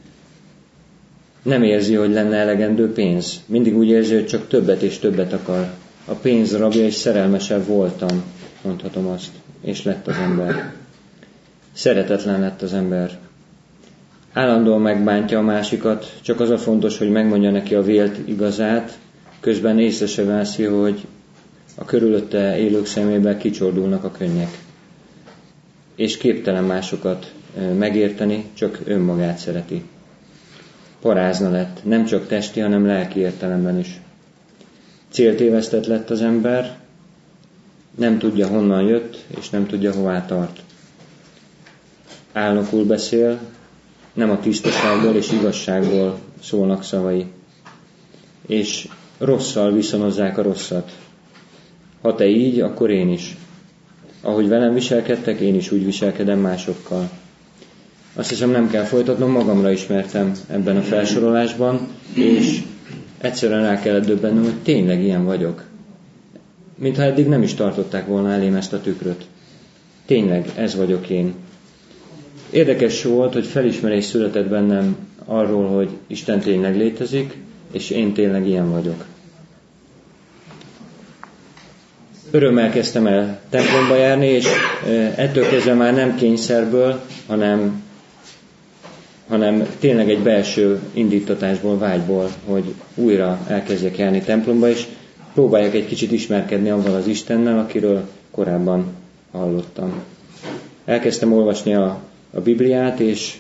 Nem érzi, hogy lenne elegendő pénz. Mindig úgy érzi, hogy csak többet és többet akar. A pénz rabja, és szerelmesebb voltam, mondhatom azt, és lett az ember. Szeretetlen lett az ember. Állandóan megbántja a másikat, csak az a fontos, hogy megmondja neki a vélt igazát, közben észre se veszi, hogy a körülötte élők szemében kicsordulnak a könnyek. És képtelen másokat megérteni, csak önmagát szereti. Parázna lett, nem csak testi, hanem lelki értelemben is. Céltévesztett lett az ember, nem tudja honnan jött, és nem tudja hová tart. Álnokul beszél, nem a tisztaságból és igazságból szólnak szavai. És rosszal viszonozzák a rosszat. Ha te így, akkor én is. Ahogy velem viselkedtek, én is úgy viselkedem másokkal. Azt hiszem, nem kell folytatnom, magamra ismertem ebben a felsorolásban, és egyszerűen rá kellett döbbennem, hogy tényleg ilyen vagyok. Mintha eddig nem is tartották volna elém ezt a tükröt. Tényleg, ez vagyok én. Érdekes volt, hogy felismerés született bennem arról, hogy Isten tényleg létezik, és én tényleg ilyen vagyok. Örömmel kezdtem el templomba járni, és ettől kezdve már nem kényszerből, hanem tényleg egy belső indítatásból, vágyból, hogy újra elkezdjek járni templomba, és próbáljak egy kicsit ismerkedni avval az Istennel, akiről korábban hallottam. Elkezdtem olvasni a Bibliát, és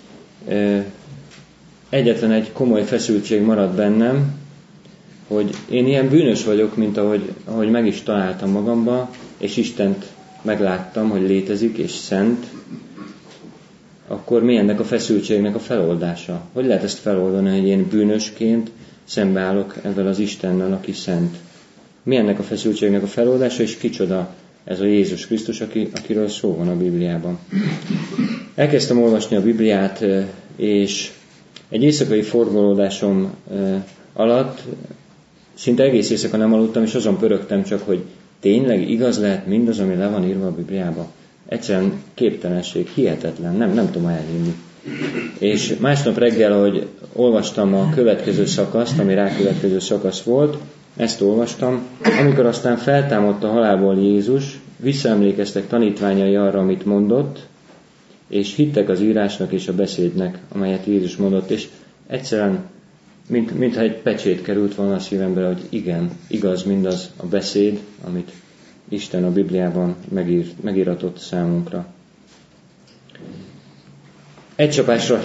egyetlen egy komoly feszültség maradt bennem, hogy én ilyen bűnös vagyok, mint ahogy meg is találtam magamba, és Istent megláttam, hogy létezik, és szent, akkor mi ennek a feszültségnek a feloldása? Hogy lehet ezt feloldani, hogy én bűnösként szembeállok ezzel az Istennel, aki szent? Mi ennek a feszültségnek a feloldása, és kicsoda ez a Jézus Krisztus, akiről szó van a Bibliában? Elkezdtem olvasni a Bibliát, és egy éjszakai forgolódásom alatt szinte egész éjszaka nem aludtam, és azon pörögtem csak, hogy tényleg igaz lehet mindaz, ami le van írva a Bibliába. Egyszerűen képtelenség, hihetetlen, nem tudom elhinni. És másnap reggel, ahogy olvastam a következő szakaszt, ami rákövetkező szakasz volt, ezt olvastam, amikor aztán feltámadt a halálból Jézus, visszaemlékeztek tanítványai arra, amit mondott, és hittek az írásnak és a beszédnek, amelyet Jézus mondott, és egyszerűen, mintha egy pecsét került volna a szívembe, hogy igen, igaz mindaz a beszéd, amit Isten a Bibliában megíratott számunkra. Egy csapásra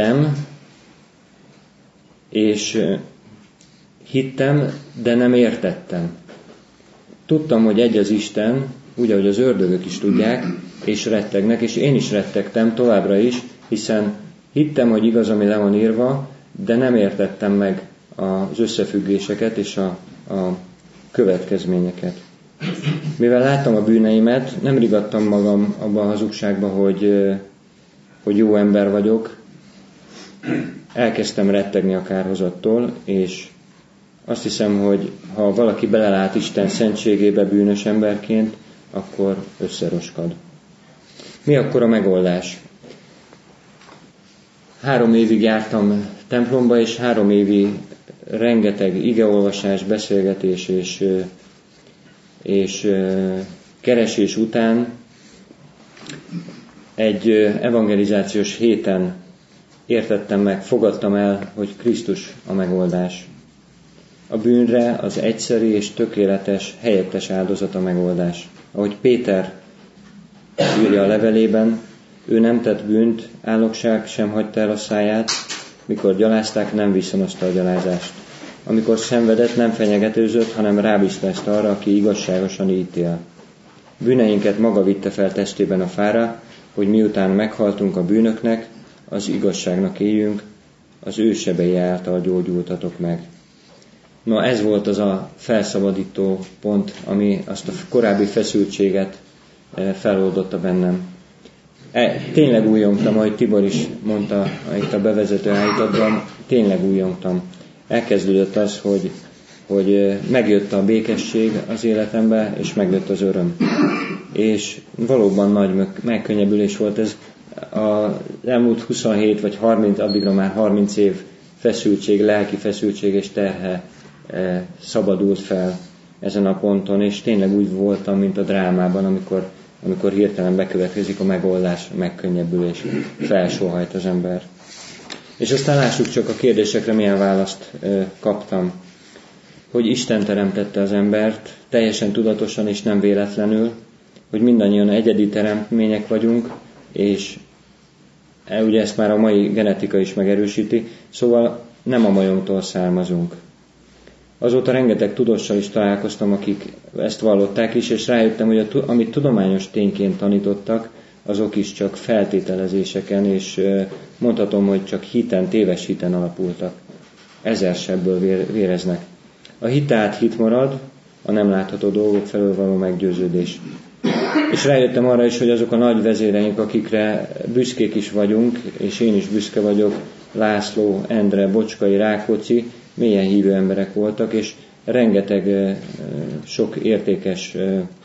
hittem, de nem értettem. Tudtam, hogy egy az Isten, úgy, ahogy az ördögök is tudják, és rettegnek, és én is rettegtem továbbra is, hiszen hittem, hogy igaz, ami le van írva, de nem értettem meg az összefüggéseket és a következményeket. Mivel láttam a bűneimet, nem rigadtam magam abba a hazugságba, hogy jó ember vagyok. Elkezdtem rettegni a kárhozattól, és azt hiszem, hogy ha valaki belelát Isten szentségébe bűnös emberként, akkor összeroskad. Mi akkor a megoldás? 3 évig jártam templomba, és 3 évi rengeteg igeolvasás, beszélgetés és keresés után egy evangelizációs héten értettem meg, fogadtam el, hogy Krisztus a megoldás. A bűnre az egyszeri és tökéletes, helyettes áldozat a megoldás. Ahogy Péter írja a levelében, ő nem tett bűnt, álnokság sem hagyta el a száját, mikor gyalázták, nem viszonozta a gyalázást. amikor szenvedett, nem fenyegetőzött, hanem rábízta ezt arra, aki igazságosan ítél. Bűneinket maga vitte fel testében a fára, hogy miután meghaltunk a bűnöknek, az igazságnak éljünk, az ő sebei által gyógyultatok meg. Na, ez volt az a felszabadító pont, ami azt a korábbi feszültséget feloldotta bennem. Tényleg újjongtam, ahogy Tibor is mondta itt a bevezető állítatban, tényleg újjongtam. Elkezdődött az, hogy megjött a békesség az életembe, és megjött az öröm. És valóban nagy megkönnyebbülés volt ez. Az elmúlt 27 vagy 30, addigra már 30 év feszültség, lelki feszültség és terhe szabadult fel ezen a ponton, és tényleg úgy voltam, mint a drámában, amikor hirtelen bekövetkezik a megoldás, a megkönnyebbülés, felsóhajt az ember. És aztán lássuk csak a kérdésekre milyen választ kaptam. Hogy Isten teremtette az embert, teljesen tudatosan és nem véletlenül, hogy mindannyian egyedi teremtmények vagyunk, és ugye ezt már a mai genetika is megerősíti, szóval nem a majomtól származunk. Azóta rengeteg tudóssal is találkoztam, akik ezt vallották is, és rájöttem, hogy amit tudományos tényként tanítottak, azok is csak feltételezéseken, és mondhatom, hogy csak téves hiten alapultak. Ezersebből véreznek. A hit át hit marad, a nem látható dolgok felől való meggyőződés. És rájöttem arra is, hogy azok a nagy vezéreink, akikre büszkék is vagyunk, és én is büszke vagyok, László, Endre, Bocskai, Rákóczi, mélyen hívő emberek voltak, és rengeteg sok értékes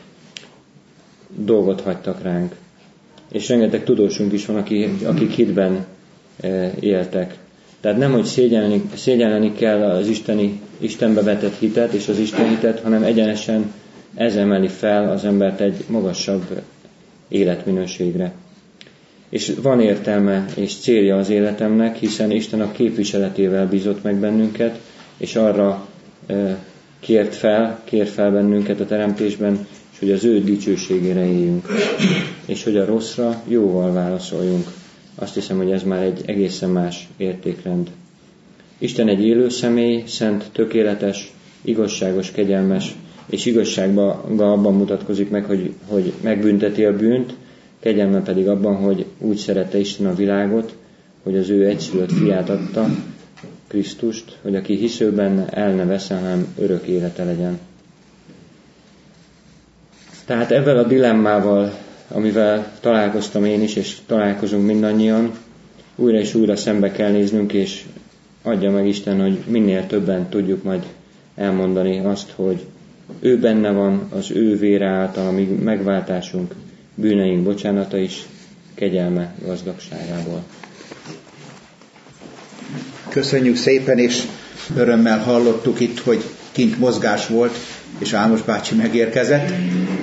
dolgot hagytak ránk. És rengeteg tudósunk is van, akik hitben éltek. Tehát nem, hogy szégyelleni kell az Istenbe vetett hitet és az Isten hitet, hanem egyenesen ez emeli fel az embert egy magasabb életminőségre. És van értelme és célja az életemnek, hiszen Isten a képviseletével bízott meg bennünket, és arra kér fel bennünket a teremtésben, és hogy az ő dicsőségére éljünk, és hogy a rosszra jóval válaszoljunk. Azt hiszem, hogy ez már egy egészen más értékrend. Isten egy élő személy, szent, tökéletes, igazságos, kegyelmes, és igazságban abban mutatkozik meg, hogy megbünteti a bűnt, kegyelme pedig abban, hogy úgy szerette Isten a világot, hogy az ő egyszülött fiát adta, Krisztust, hogy aki hisző benne, el ne veszel, hanem örök élete legyen. Tehát ezzel a dilemmával, amivel találkoztam én is, és találkozunk mindannyian, újra és újra szembe kell néznünk, és adja meg Isten, hogy minél többen tudjuk majd elmondani azt, hogy ő benne van, az ő vére által, amíg megváltásunk, bűneink bocsánata is, kegyelme gazdagságából. Köszönjük szépen, és örömmel hallottuk itt, hogy kint mozgás volt, és Ámos bácsi megérkezett.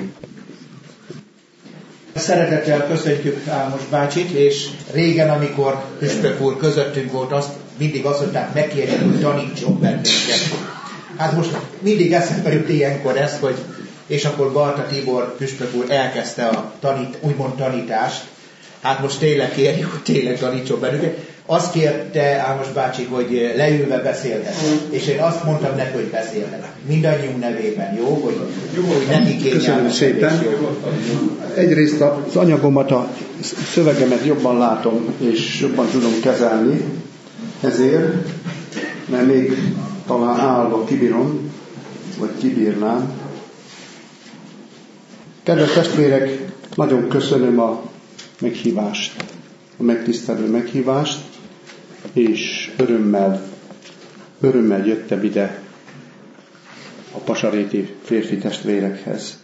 Szeretettel köszöntjük Ámos bácsit, és régen, amikor püspök úr közöttünk volt, mindig azt mondták, megkérjük, hogy tanítson bennünket. Hát most mindig eszembe jut ilyenkor ez, hogy és akkor Balta Tibor püspök úr elkezdte a úgymond tanítást. Hát most tényleg kérjük, hogy tényleg tanítson bennünket. Azt kérte Ámos bácsi, hogy leülve beszélhet. És én azt mondtam neki, hogy beszélhet. Mindannyiunk nevében, jó? Hogy neki köszönöm szépen. Egyrészt az anyagomat, a szövegemet jobban látom, és jobban tudom kezelni. Ezért, mert még talán állva kibírom, vagy kibírnám. Kedves testvérek, nagyon köszönöm a meghívást, a megtisztelő meghívást, és örömmel jöttem ide a pasaréti férfi testvérekhez.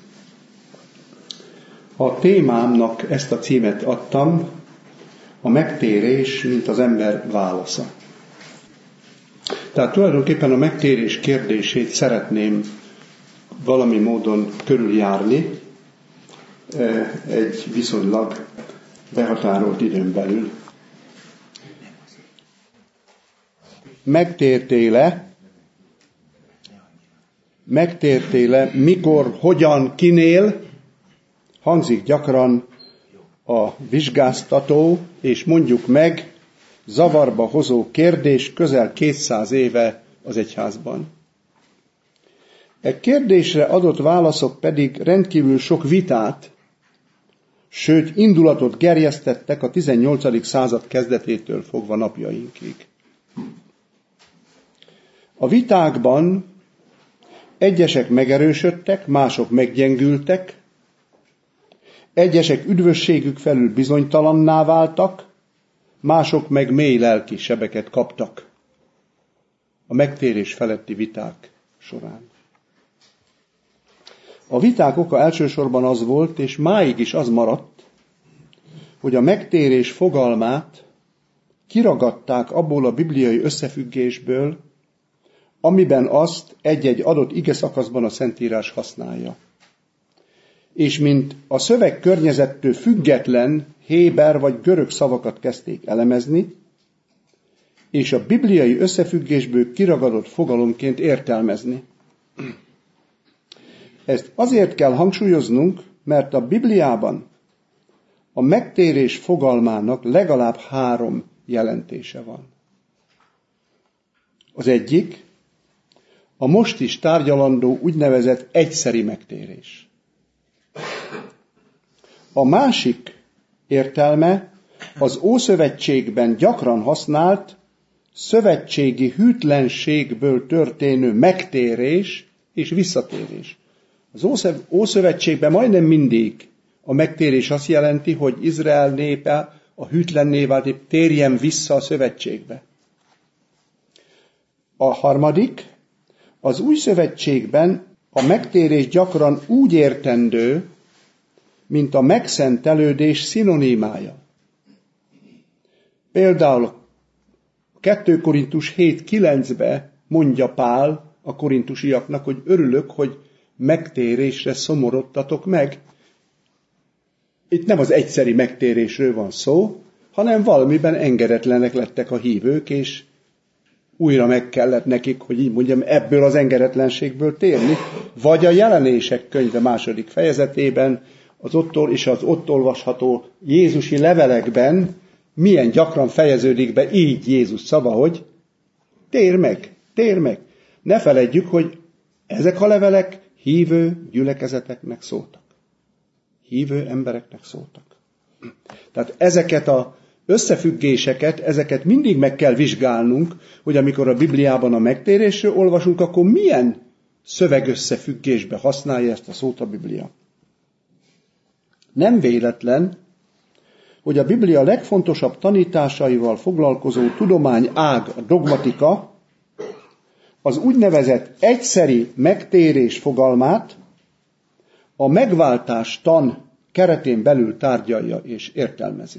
A témámnak ezt a címet adtam, a megtérés, mint az ember válasza. Tehát tulajdonképpen a megtérés kérdését szeretném valami módon körüljárni egy viszonylag behatárolt időn belül. Megtértél-e, mikor, hogyan, kinél, hangzik gyakran a vizsgáztató, és mondjuk meg, zavarba hozó kérdés közel 200 éve az egyházban. E kérdésre adott válaszok pedig rendkívül sok vitát, sőt indulatot gerjesztettek a 18. század kezdetétől fogva napjainkig. A vitákban egyesek megerősödtek, mások meggyengültek, egyesek üdvösségük felül bizonytalanná váltak, mások meg mély lelki sebeket kaptak a megtérés feletti viták során. A viták oka elsősorban az volt, és máig is az maradt, hogy a megtérés fogalmát kiragadták abból a bibliai összefüggésből, amiben azt egy-egy adott igeszakaszban a Szentírás használja. És mint a szöveg környezettől független héber vagy görög szavakat kezdték elemezni, és a bibliai összefüggésből kiragadott fogalomként értelmezni. Ezt azért kell hangsúlyoznunk, mert a Bibliában a megtérés fogalmának legalább 3 jelentése van. Az egyik, a most is tárgyalandó úgynevezett egyszeri megtérés. A másik értelme az Ószövetségben gyakran használt szövetségi hűtlenségből történő megtérés és visszatérés. Az Ószövetségben majdnem mindig a megtérés azt jelenti, hogy Izrael népe a hűtlenné vált, térjen vissza a szövetségbe. A harmadik, az Új Szövetségben a megtérés gyakran úgy értendő, mint a megszentelődés szinonimája. Például 2 Korintus 7:9-be mondja Pál a korintusiaknak, hogy örülök, hogy megtérésre szomorodtatok meg. Itt nem az egyszeri megtérésről van szó, hanem valamiben engedetlenek lettek a hívők, és újra meg kellett nekik, hogy így mondjam, ebből az engedetlenségből térni, vagy a Jelenések könyve 2. fejezetében az ott olvasható jézusi levelekben milyen gyakran fejeződik be így Jézus szava, hogy térj meg. Ne feledjük, hogy ezek a levelek hívő gyülekezeteknek szóltak. Hívő embereknek szóltak. Tehát ezeket az összefüggéseket, ezeket mindig meg kell vizsgálnunk, hogy amikor a Bibliában a megtérésről olvasunk, akkor milyen szövegösszefüggésbe használja ezt a szót a Biblia. Nem véletlen, hogy a Biblia legfontosabb tanításaival foglalkozó tudományág, a dogmatika, az úgynevezett egyszeri megtérés fogalmát a megváltás tan keretén belül tárgyalja és értelmezi.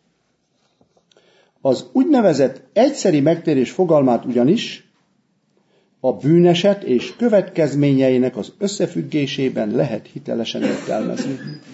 Az úgynevezett egyszeri megtérés fogalmát ugyanis a bűneset és következményeinek az összefüggésében lehet hitelesen értelmezni.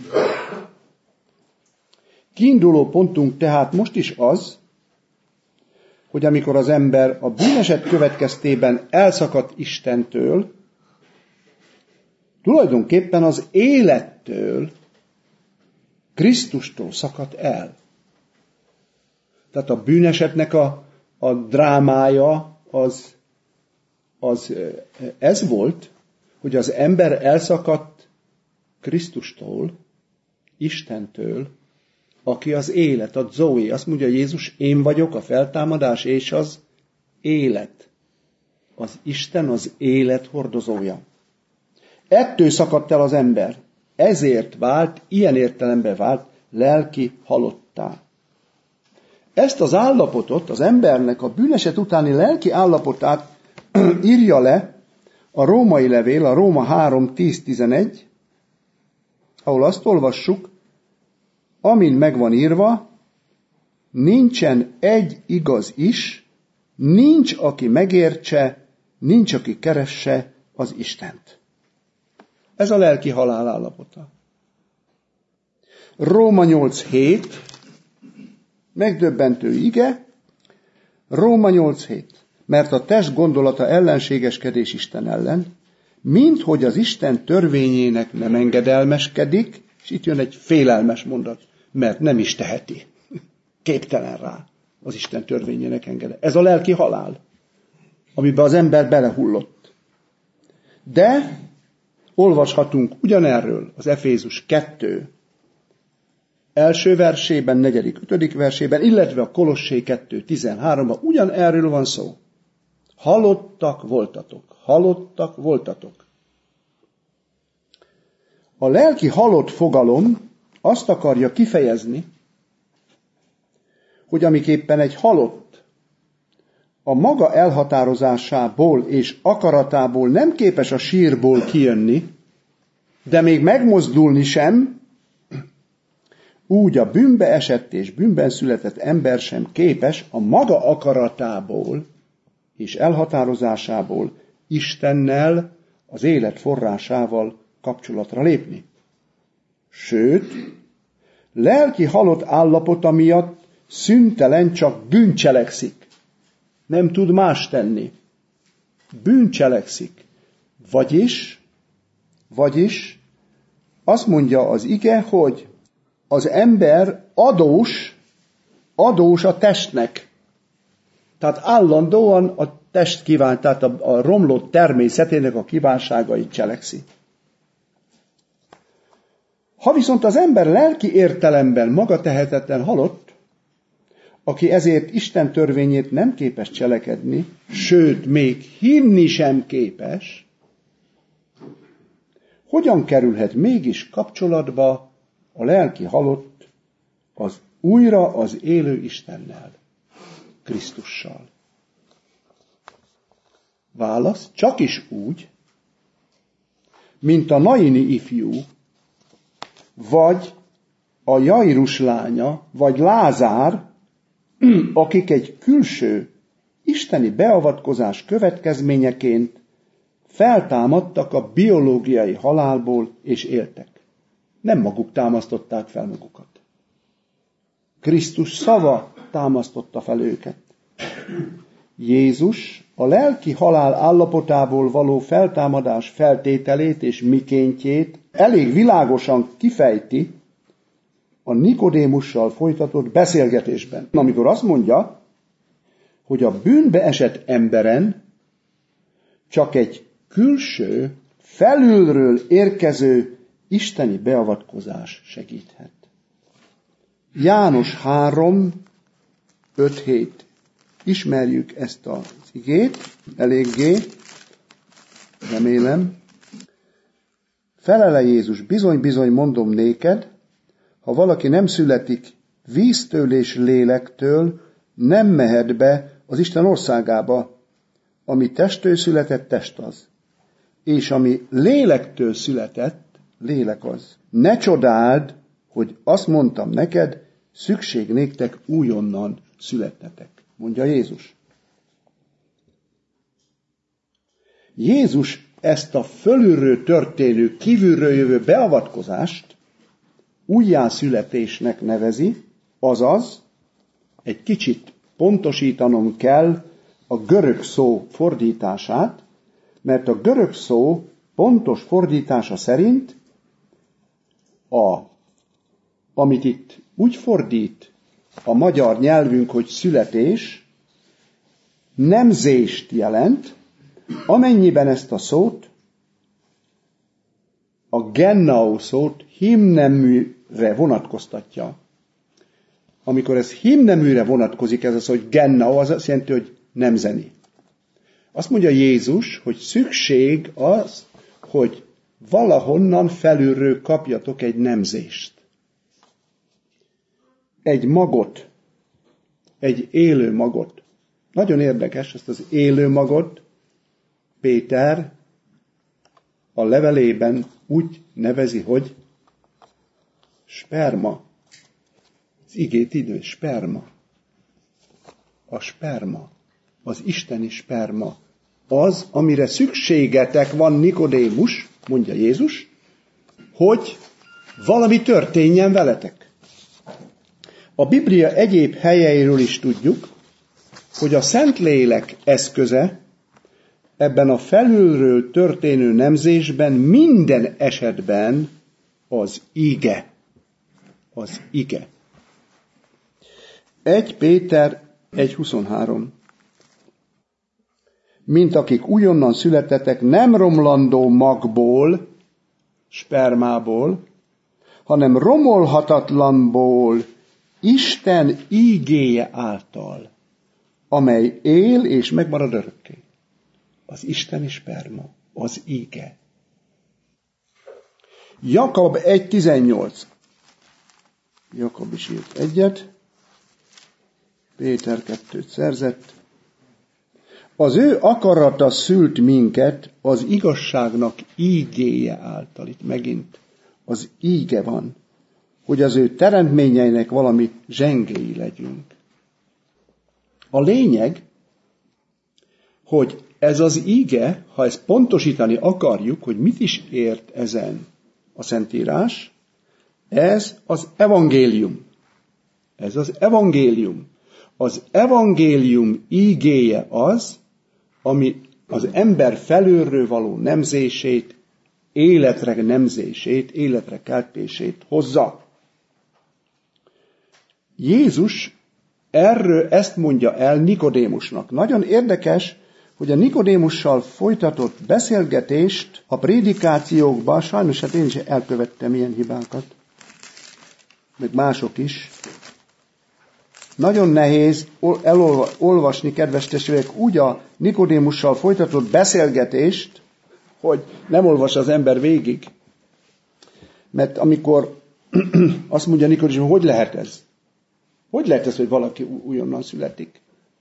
Kiinduló pontunk tehát most is az, hogy amikor az ember a bűneset következtében elszakadt Istentől, tulajdonképpen az élettől, Krisztustól szakadt el. Tehát a bűnesetnek a drámája az ez volt, hogy az ember elszakadt Krisztustól, Istentől, aki az élet, a Zoe. Azt mondja Jézus, én vagyok a feltámadás és az élet. Az Isten az élet hordozója. Ettől szakadt el az ember. Ezért vált, ilyen értelemben vált lelki halottá. Ezt az állapotot, az embernek a bűneset utáni lelki állapotát írja le a római levél, a Róma 3:10-11, ahol azt olvassuk, amin megvan írva, nincsen egy igaz is, nincs, aki megértse, nincs, aki keresse az Istent. Ez a lelki halál állapota. Róma 8:7, megdöbbentő ige, Róma 8:7, mert a test gondolata ellenségeskedés Isten ellen, minthogy az Isten törvényének nem engedelmeskedik, és itt jön egy félelmes mondat, mert nem is teheti. Képtelen rá az Isten törvényének engedel. Ez a lelki halál. amiben az ember belehullott. De olvashatunk ugyanerről az Efézus 2 első versében, 4., 5. versében, illetve a Kolossé 2.13-ban ugyanerről van szó. Halottak voltatok. A lelki halott fogalom azt akarja kifejezni, hogy amiképpen egy halott a maga elhatározásából és akaratából nem képes a sírból kijönni, de még megmozdulni sem, úgy a bűnbe esett és bűnben született ember sem képes a maga akaratából és elhatározásából Istennel, az élet forrásával kapcsolatra lépni. Sőt, lelki halott állapota miatt szüntelen csak bűncselekszik. Nem tud más tenni. Bűncselekszik. Vagyis azt mondja az ige, hogy az ember adós a testnek. Tehát állandóan a test kíván, tehát a romlott természetének a kívánságait cselekszi. Ha viszont az ember lelki értelemben maga tehetetlen halott, aki ezért Isten törvényét nem képes cselekedni, sőt, még hinni sem képes, hogyan kerülhet mégis kapcsolatba a lelki halott újra az élő Istennel, Krisztussal? Válasz, csak is úgy, mint a naini ifjú, vagy a Jairus lánya, vagy Lázár, akik egy külső isteni beavatkozás következményeként feltámadtak a biológiai halálból és éltek. Nem maguk támasztották fel magukat. Krisztus szava támasztotta fel őket. Jézus a lelki halál állapotából való feltámadás feltételét és mikéntjét elég világosan kifejti a Nikodémussal folytatott beszélgetésben, amikor azt mondja, hogy a bűnbe esett emberen csak egy külső, felülről érkező isteni beavatkozás segíthet. János 3:5-7. Ismerjük ezt az igét, eléggé, remélem. Felele Jézus, bizony mondom néked, ha valaki nem születik víztől és lélektől, nem mehet be az Isten országába. Ami testtől született, test az. És ami lélektől született, lélek az. Ne csodáld, hogy azt mondtam neked, szükség néktek újonnan születnetek, mondja Jézus. Jézus ezt a fölülről történő, kívülről jövő beavatkozást újjászületésnek nevezi, azaz egy kicsit pontosítanom kell a görög szó fordítását, mert a görög szó pontos fordítása szerint amit itt úgy fordít a magyar nyelvünk, hogy születés, nemzést jelent, amennyiben ezt a szót, a gennao szót hímneműre vonatkoztatja. Amikor ez hímneműre vonatkozik, ez az, hogy gennao, az azt jelenti, hogy nemzeni. Azt mondja Jézus, hogy szükség az, hogy valahonnan felülről kapjatok egy nemzést. Egy magot, egy élő magot. Nagyon érdekes, ezt az élő magot Péter a levelében úgy nevezi, hogy sperma. Az igét idő, sperma. A sperma, az isteni sperma. Az, amire szükségetek van, Nikodémus, mondja Jézus, hogy valami történjen veletek. A Biblia egyéb helyeiről is tudjuk, hogy a Szentlélek eszköze ebben a felülről történő nemzésben minden esetben az ige. Az ige. 1 Péter 1.23. mint akik újonnan születetek nem romlandó magból, spermából, hanem romolhatatlanból, Isten ígéje által, amely él és megmarad örökké. Az isteni sperma, az íge. Jakab 1.18. Jakab is írt egyet, Péter 2-t szerzett. Az ő akarata szült minket az igazságnak ígéje által. Itt megint az íge van, hogy az ő teremtményeinek valami zsengéi legyünk. A lényeg, hogy ez az íge, ha ezt pontosítani akarjuk, hogy mit is ért ezen a Szentírás, ez az evangélium. Ez az evangélium. Az evangélium ígéje az, ami az ember felülről való nemzését, életre keltését hozza. Jézus erről ezt mondja el Nikodémusnak. Nagyon érdekes, hogy a Nikodémussal folytatott beszélgetést a prédikációkban, sajnos hát én is elkövettem ilyen hibákat, meg mások is. Nagyon nehéz elolvasni, kedves testvérek, úgy a Nikodémussal folytatott beszélgetést, hogy nem olvas az ember végig. Mert amikor azt mondja Nikodémus, hogy lehet ez? Hogy lehet ez, hogy valaki újonnan születik?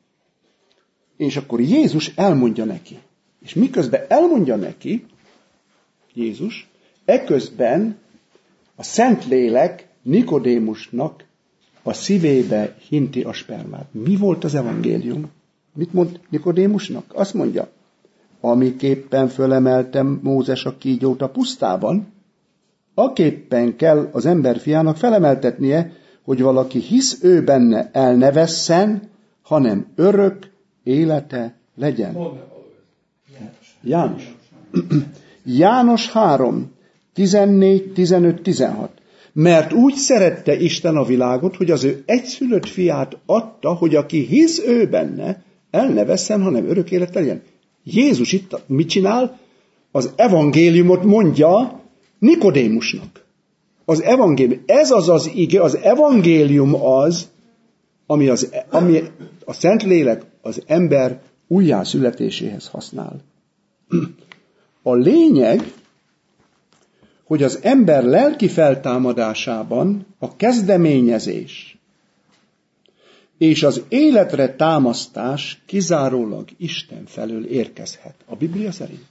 És akkor Jézus elmondja neki. És miközben elmondja neki, Jézus, eközben a Szentlélek Nikodémusnak a szívébe hinti a spermát. Mi volt az evangélium? Mit mond Nikodémusnak? Azt mondja, amiképpen fölemeltem Mózes a kígyót a pusztában, aképpen kell az emberfiának felemeltetnie, hogy valaki hisz ő benne, el ne vesszen, hanem örök élete legyen. János. János 3, 14, 15, 16. Mert úgy szerette Isten a világot, hogy az ő egyszülött fiát adta, hogy aki hisz ő benne, el ne vesszen, hanem örök élet legyen. Jézus itt mit csinál? Az evangéliumot mondja Nikodémusnak. Az evangélium, ez az az ige, az evangélium az, ami a Szentlélek az ember újjászületéséhez használ. A lényeg, hogy az ember lelki feltámadásában a kezdeményezés és az életre támasztás kizárólag Isten felől érkezhet. A Biblia szerint.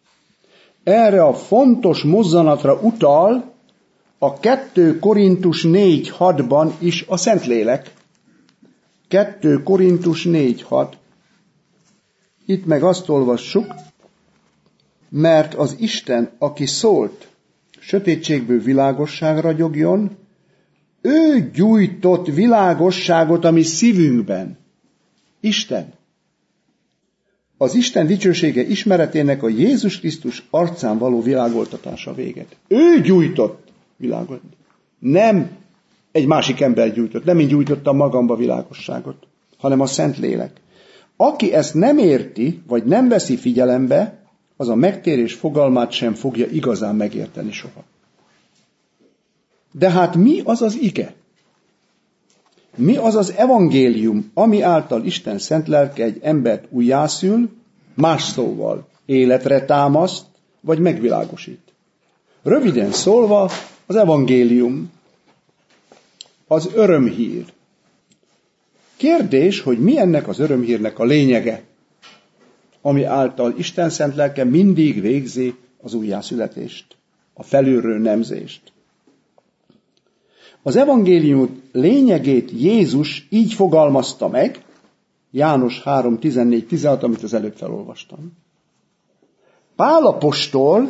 Erre a fontos mozzanatra utal a 2 Korintus 4.6-ban is a Szentlélek. 2 Korintus 4.6. Itt meg azt olvassuk, mert az Isten, aki szólt, sötétségből világosság ragyogjon, ő gyújtott világosságot a mi szívünkben. Isten. Az Isten dicsősége ismeretének a Jézus Krisztus arcán való világoltatása véget. Ő gyújtott világot. Nem egy másik ember gyújtott, nem én gyújtottam magamba világosságot, hanem a Szentlélek. Aki ezt nem érti, vagy nem veszi figyelembe, az a megtérés fogalmát sem fogja igazán megérteni soha. De hát mi az az ige? Mi az az evangélium, ami által Isten szent lelke egy embert újjászül, más szóval életre támaszt, vagy megvilágosít? Röviden szólva, az evangélium, az örömhír. Kérdés, hogy mi ennek az örömhírnek a lényege, ami által Isten szent lelke mindig végzi az újjászületést, a felülről nemzést. Az evangélium lényegét Jézus így fogalmazta meg, János 3, 14, 16, amit az előbb felolvastam. Pál apostol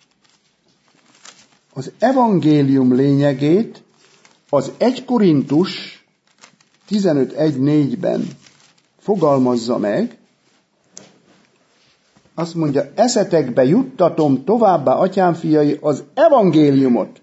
az evangélium lényegét az 1 Korintus 15.1.4-ben fogalmazza meg, azt mondja, eszetekbe juttatom továbbá, atyám fiai, az evangéliumot,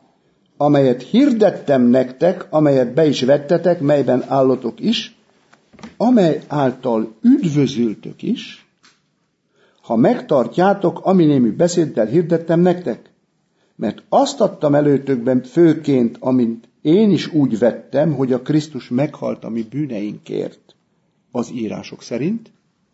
amelyet hirdettem nektek, amelyet be is vettetek, melyben állotok is, amely által üdvözültök is, ha megtartjátok, ami némű beszéddel hirdettem nektek. Mert azt adtam előtökben főként, amint én is úgy vettem, hogy a Krisztus meghalt a mi bűneinkért az írások szerint,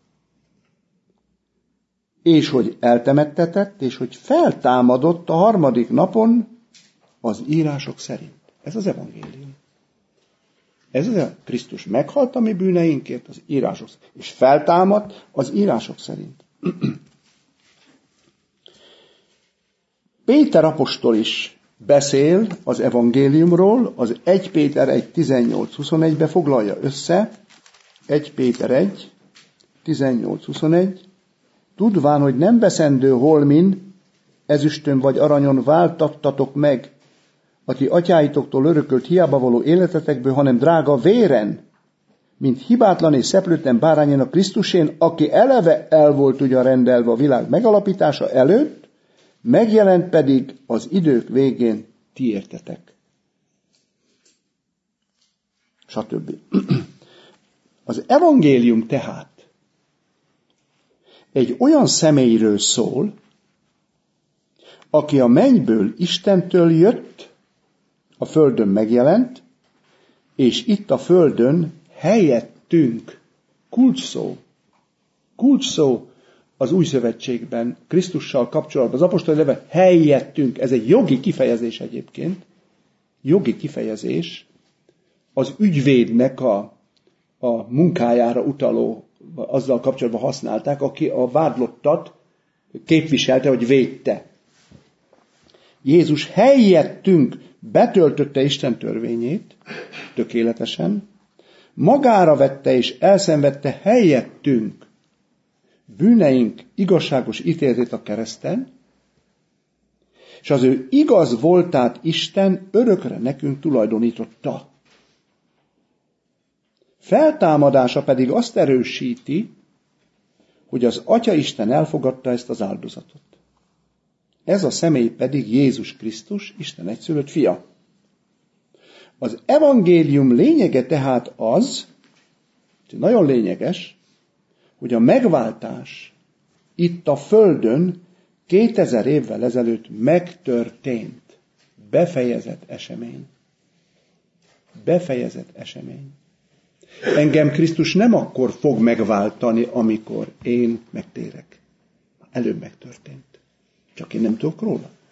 és hogy eltemettetett, és hogy feltámadott a harmadik napon az írások szerint. Ez az evangélium. Ez az Krisztus meghalt a mi bűneinkért az írások szerint, és feltámadt az írások szerint. Péter apostol is beszél az evangéliumról, az 1 Péter 1.18-21-be foglalja össze, 1 Péter 1, 18-21, tudván, hogy nem veszendő holmin, ezüstön vagy aranyon váltattatok meg, a ti atyáitoktól örökölt hiába való életetekből, hanem drága véren, mint hibátlan és szeplőtlen bárányon a Krisztusén, aki eleve el volt ugyan rendelve a világ megalapítása előtt, megjelent pedig az idők végén ti értetek. Stb. Az evangélium tehát egy olyan személyről szól, aki a mennyből Istentől jött, a földön megjelent, és itt a földön helyettünk. Kulcsszó az új szövetségben, Krisztussal kapcsolatban, az apostoli levél helyettünk. Ez egy jogi kifejezés egyébként. Jogi kifejezés az ügyvédnek a munkájára utaló, azzal kapcsolatban használták, aki a vádlottat képviselte, vagy védte. Jézus helyettünk betöltötte Isten törvényét tökéletesen, magára vette és elszenvedte helyettünk bűneink igazságos ítéletét a kereszten, és az ő igaz voltát Isten örökre nekünk tulajdonította. Feltámadása pedig azt erősíti, hogy az Atya Isten elfogadta ezt az áldozatot. Ez a személy pedig Jézus Krisztus, Isten egyszülött fia. Az evangélium lényege tehát az, nagyon lényeges, hogy a megváltás itt a földön 2000 évvel ezelőtt megtörtént. Befejezett esemény. Befejezett esemény. Engem Krisztus nem akkor fog megváltani, amikor én megtérek. Előbb megtörtént. Csak én nem tudok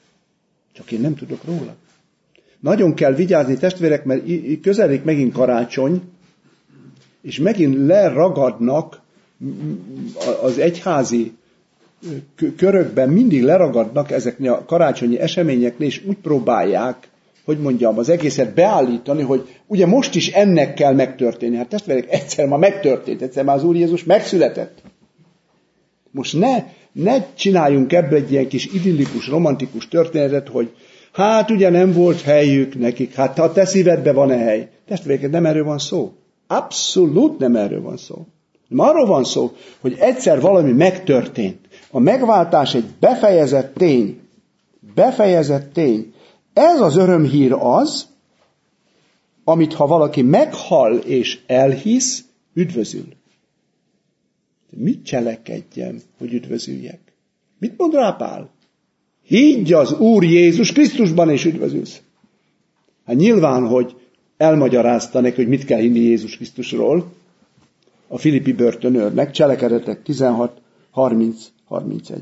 róla. Nagyon kell vigyázni, testvérek, mert közelik megint karácsony, és megint leragadnak az egyházi körökben, mindig leragadnak ezeknél a karácsonyi eseményeknél, és úgy próbálják, hogy mondjam, az egészet beállítani, hogy ugye most is ennek kell megtörténni. Hát testvérek, egyszer már megtörtént, egyszer már az Úr Jézus megszületett. Most ne csináljunk ebből egy ilyen kis idillikus, romantikus történetet, hogy hát ugye nem volt helyük nekik, hát a te szívedben van-e hely. Testvérek, nem erről van szó. Abszolút nem erről van szó. Arról van szó, hogy egyszer valami megtörtént. A megváltás egy befejezett tény. Befejezett tény. Ez az örömhír az, amit ha valaki meghal és elhisz, üdvözül. Mit cselekedjem, hogy üdvözüljek? Mit mond rá Pál? Higgy az Úr Jézus Krisztusban, és üdvözülsz. Hát nyilván, hogy elmagyarázta neki, hogy mit kell hinni Jézus Krisztusról, a Filippi börtönőrnek, Cselekedetek 16, 30, 31.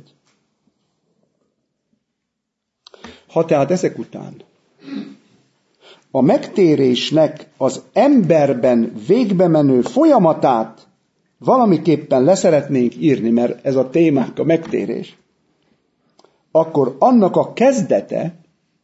Ha tehát ezek után a megtérésnek az emberben végbe menő folyamatát valamiképpen leszeretnénk írni, mert ez a témánk, a megtérés, akkor annak a kezdete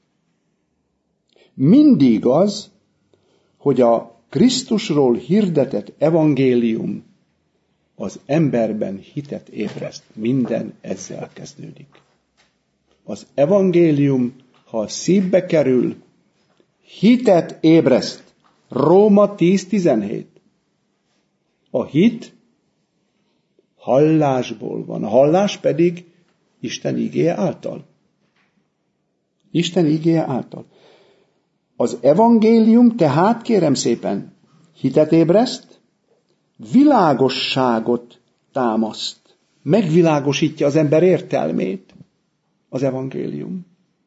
mindig az, hogy a Krisztusról hirdetett evangélium az emberben hitet ébreszt. Minden ezzel kezdődik. Az evangélium, ha a szívbe kerül, hitet ébreszt. Róma 10.17. A hit hallásból van. A hallás pedig Isten igéje által. Isten igéje által. Az evangélium tehát, kérem szépen, hitet ébreszt, világosságot támaszt. Megvilágosítja az ember értelmét az evangélium.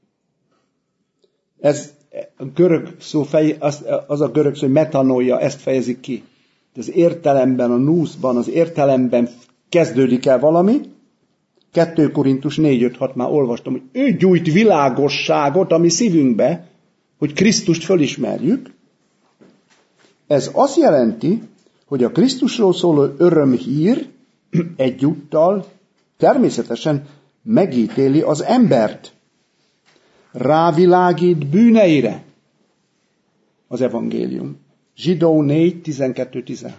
Ez a görög szó, az a görög szó, hogy metanoia, ezt fejezik ki. Az értelemben, a nuszban, az értelemben kezdődik el valami. 2 Korintus 4-5-6 már olvastam, hogy ő gyújt világosságot a mi szívünkbe, hogy Krisztust fölismerjük. Ez azt jelenti, hogy a Krisztusról szóló örömhír egyúttal természetesen megítéli az embert. Rávilágít bűneire az evangélium. Zsidó 4, 12-13.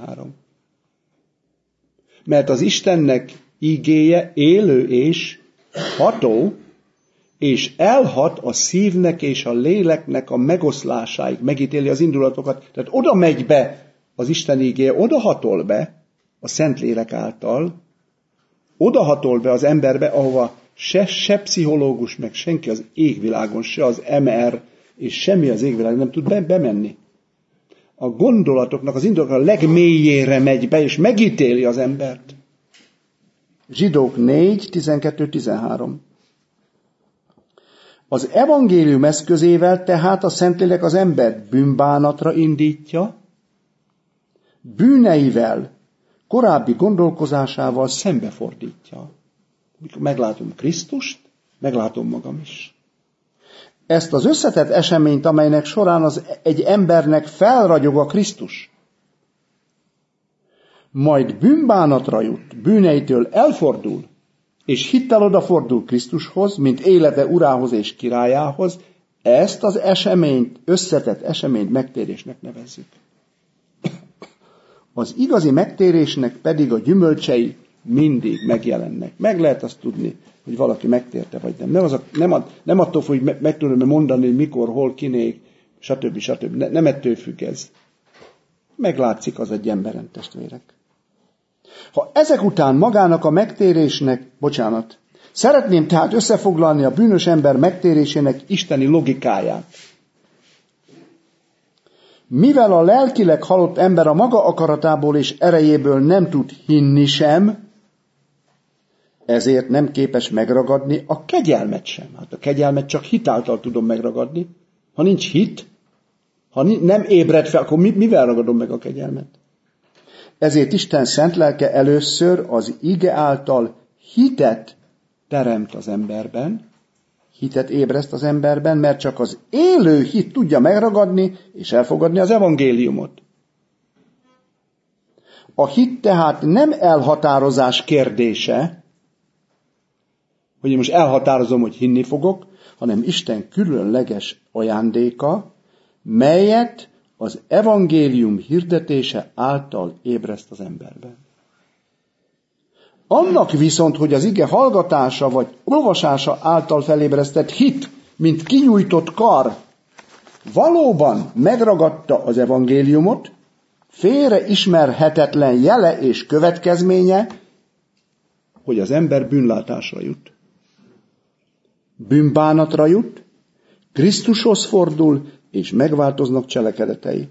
Mert az Istennek igéje élő és ható, és elhat a szívnek és a léleknek a megoszlásáig, megítéli az indulatokat. Tehát oda megy be az Isten igéje, oda hatol be a Szentlélek által, oda hatol be az emberbe, ahova se pszichológus, meg senki az égvilágon, se az MR, és semmi az égvilágon nem tud bemenni. A gondolatoknak, az indulatok a legmélyére megy be, és megítéli az embert. Zsidók 4, 12-13. Az evangélium eszközével tehát a Szentlélek az embert bűnbánatra indítja, bűneivel, korábbi gondolkozásával szembefordítja. Mikor meglátom Krisztust, meglátom magam is. Ezt az összetett eseményt, amelynek során egy embernek felragyog a Krisztus, majd bűnbánatra jut, bűneitől elfordul, és hittel odafordul Krisztushoz, mint élete urához és királyához, ezt az eseményt, összetett eseményt megtérésnek nevezzük. Az igazi megtérésnek pedig a gyümölcsei mindig megjelennek. Meg lehet azt tudni, hogy valaki megtérte, vagy nem. Nem attól, hogy meg tudom mondani, hogy mikor, hol, kinék, stb. Nem ettől függ ez. Meglátszik az egy emberen, testvérek. Ha ezek után magának a megtérésnek, szeretném tehát összefoglalni a bűnös ember megtérésének isteni logikáját. Mivel a lelkileg halott ember a maga akaratából és erejéből nem tud hinni sem, ezért nem képes megragadni a kegyelmet sem. Hát a kegyelmet csak hit által tudom megragadni. Ha nincs hit, ha nem ébred fel, akkor mivel ragadom meg a kegyelmet? Ezért Isten szent lelke először az ige által hitet teremt az emberben, hitet ébreszt az emberben, mert csak az élő hit tudja megragadni és elfogadni az evangéliumot. A hit tehát nem elhatározás kérdése, hogy én most elhatározom, hogy hinni fogok, hanem Isten különleges ajándéka, melyet az evangélium hirdetése által ébreszt az emberben. Annak viszont, hogy az ige hallgatása vagy olvasása által felébresztett hit, mint kinyújtott kar, valóban megragadta az evangéliumot, félre ismerhetetlen jele és következménye, hogy az ember bűnlátásra jut. Bűnbánatra jut, Krisztushoz fordul, és megváltoznak cselekedetei.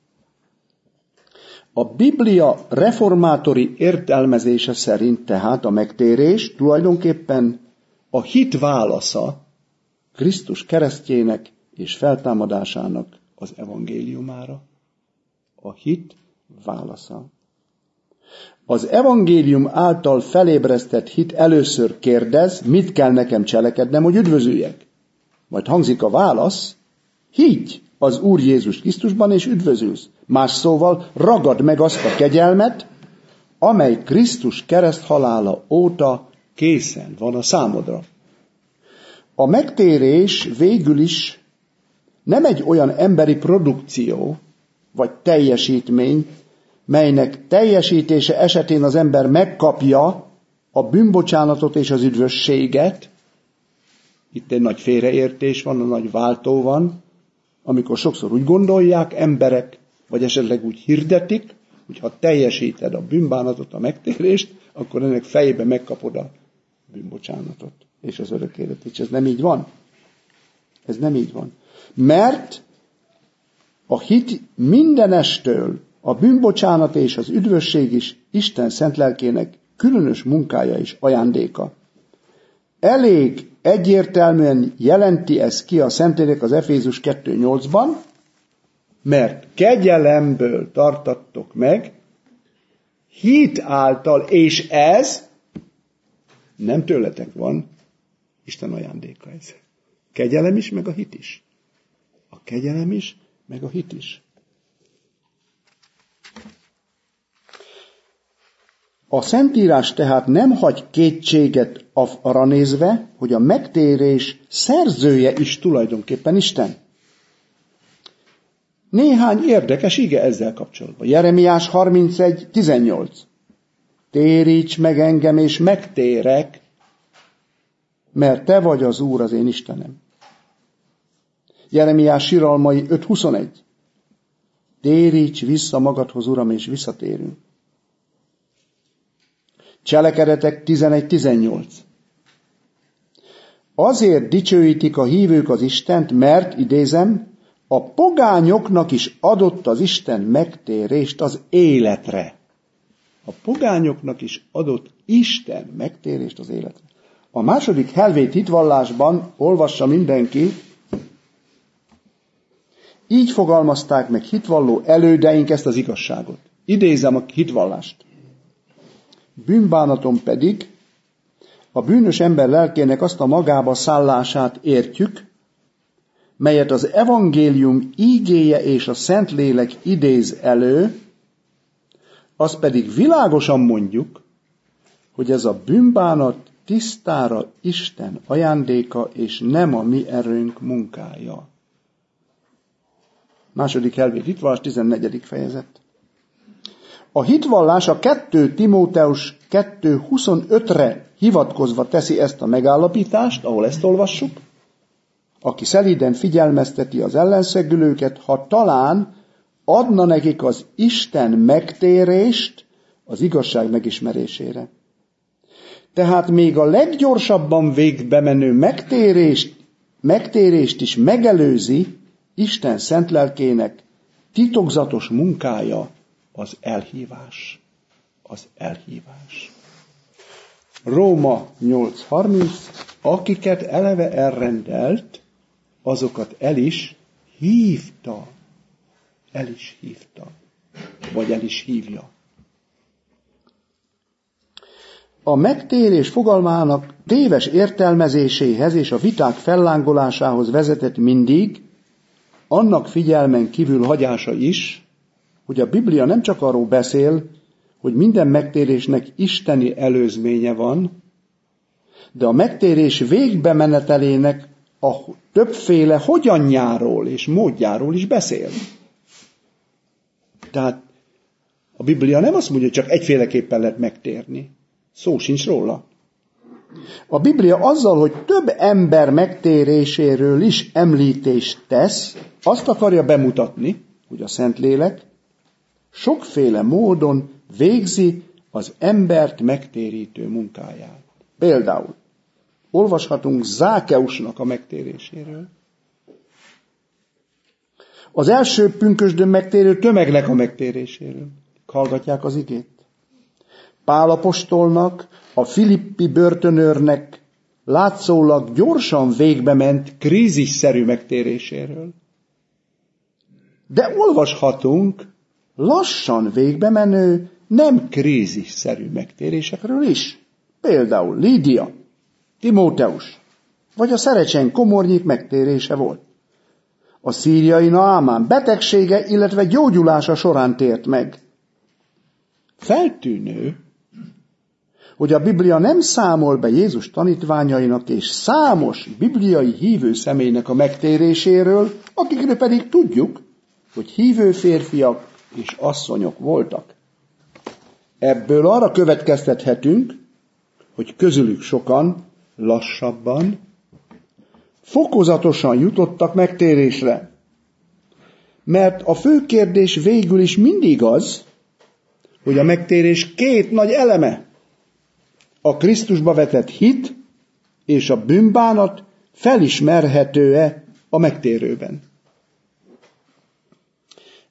A Biblia reformátori értelmezése szerint tehát a megtérés tulajdonképpen a hit válasza Krisztus keresztjének és feltámadásának az evangéliumára. A hit válasza. Az evangélium által felébresztett hit először kérdez, mit kell nekem cselekednem, hogy üdvözüljek. Majd hangzik a válasz, higgy az Úr Jézus Krisztusban, és üdvözülsz. Más szóval ragad meg azt a kegyelmet, amely Krisztus kereszthalála óta készen van a számodra. A megtérés végül is nem egy olyan emberi produkció, vagy teljesítmény, melynek teljesítése esetén az ember megkapja a bűnbocsánatot és az üdvösséget. Itt egy nagy félreértés van, a nagy váltó van, amikor sokszor úgy gondolják emberek, vagy esetleg úgy hirdetik, hogy ha teljesíted a bűnbánatot, a megtérést, akkor ennek fejébe megkapod a bűnbocsánatot és az örök életet. És ez nem így van. Ez nem így van. Mert a hit mindenestől a bűnbocsánat és az üdvösség is Isten szent lelkének különös munkája és ajándéka. Elég egyértelműen jelenti ez ki a Szentlélek az Efézus 2:8-ban, mert kegyelemből tartattok meg, hit által, és ez nem tőletek van, Isten ajándéka ez. Kegyelem is, meg a hit is. A kegyelem is, meg a hit is. A Szentírás tehát nem hagy kétséget arra nézve, hogy a megtérés szerzője is tulajdonképpen Isten. Néhány érdekes ige ezzel kapcsolatban. Jeremiás 31:18. Téríts meg engem, és megtérek, mert te vagy az Úr, az én Istenem. Jeremiás siralmai 5:21. Téríts vissza magadhoz, Uram, és visszatérünk. Cselekedetek 11:18. Azért dicsőítik a hívők az Istent, mert, idézem, a pogányoknak is adott az Isten megtérést az életre. A pogányoknak is adott Isten megtérést az életre. A második helvét hitvallásban, olvassa mindenki, így fogalmazták meg hitvalló elődeink ezt az igazságot. Idézem a hitvallást. Bűnbánaton pedig a bűnös ember lelkének azt a magába szállását értjük, melyet az evangélium ígéje és a Szentlélek idéz elő, azt pedig világosan mondjuk, hogy ez a bűnbánat tisztára Isten ajándéka, és nem a mi erőnk munkája. Második helvét hitvallás, 14. fejezet. A hitvallás a 2 Timóteus 2:25-re hivatkozva teszi ezt a megállapítást, ahol ezt olvassuk, aki szelíden figyelmezteti az ellenszegülőket, ha talán adna nekik az Isten megtérést az igazság megismerésére. Tehát még a leggyorsabban végbe menő megtérést is megelőzi Isten szent lelkének titokzatos munkája, az elhívás. Az elhívás. Róma 8:30, akiket eleve elrendelt, azokat el is hívta. El is hívta. Vagy el is hívja. A megtérés fogalmának téves értelmezéséhez és a viták fellángolásához vezetett mindig annak figyelmen kívül hagyása is, hogy a Biblia nem csak arról beszél, hogy minden megtérésnek isteni előzménye van, de a megtérés végbemenetelének a többféle hogyanjáról és módjáról is beszél. Tehát a Biblia nem azt mondja, hogy csak egyféleképpen lehet megtérni. Szó sincs róla. A Biblia azzal, hogy több ember megtéréséről is említést tesz, azt akarja bemutatni, hogy a Szentlélek sokféle módon végzi az embert megtérítő munkáját. Például olvashatunk Zákeusnak a megtéréséről. Az első pünkösdön megtérő tömegnek a megtéréséről. Hallgatják az igét? Pál apostolnak, a filippi börtönőrnek látszólag gyorsan végbe ment krízisszerű megtéréséről. De olvashatunk lassan végbe menő, nem krízisszerű megtérésekről is. Például Lídia, Timóteus, vagy a Szerecsen komornyik megtérése volt. A szíriai Naamán betegsége, illetve gyógyulása során tért meg. Feltűnő, hogy a Biblia nem számol be Jézus tanítványainak és számos bibliai hívő személynek a megtéréséről, akikről pedig tudjuk, hogy hívő férfiak és asszonyok voltak. Ebből arra következtethetünk, hogy közülük sokan lassabban, fokozatosan jutottak megtérésre. Mert a fő kérdés végül is mindig az, hogy a megtérés 2 nagy eleme, a Krisztusba vetett hit és a bűnbánat felismerhető-e a megtérőben.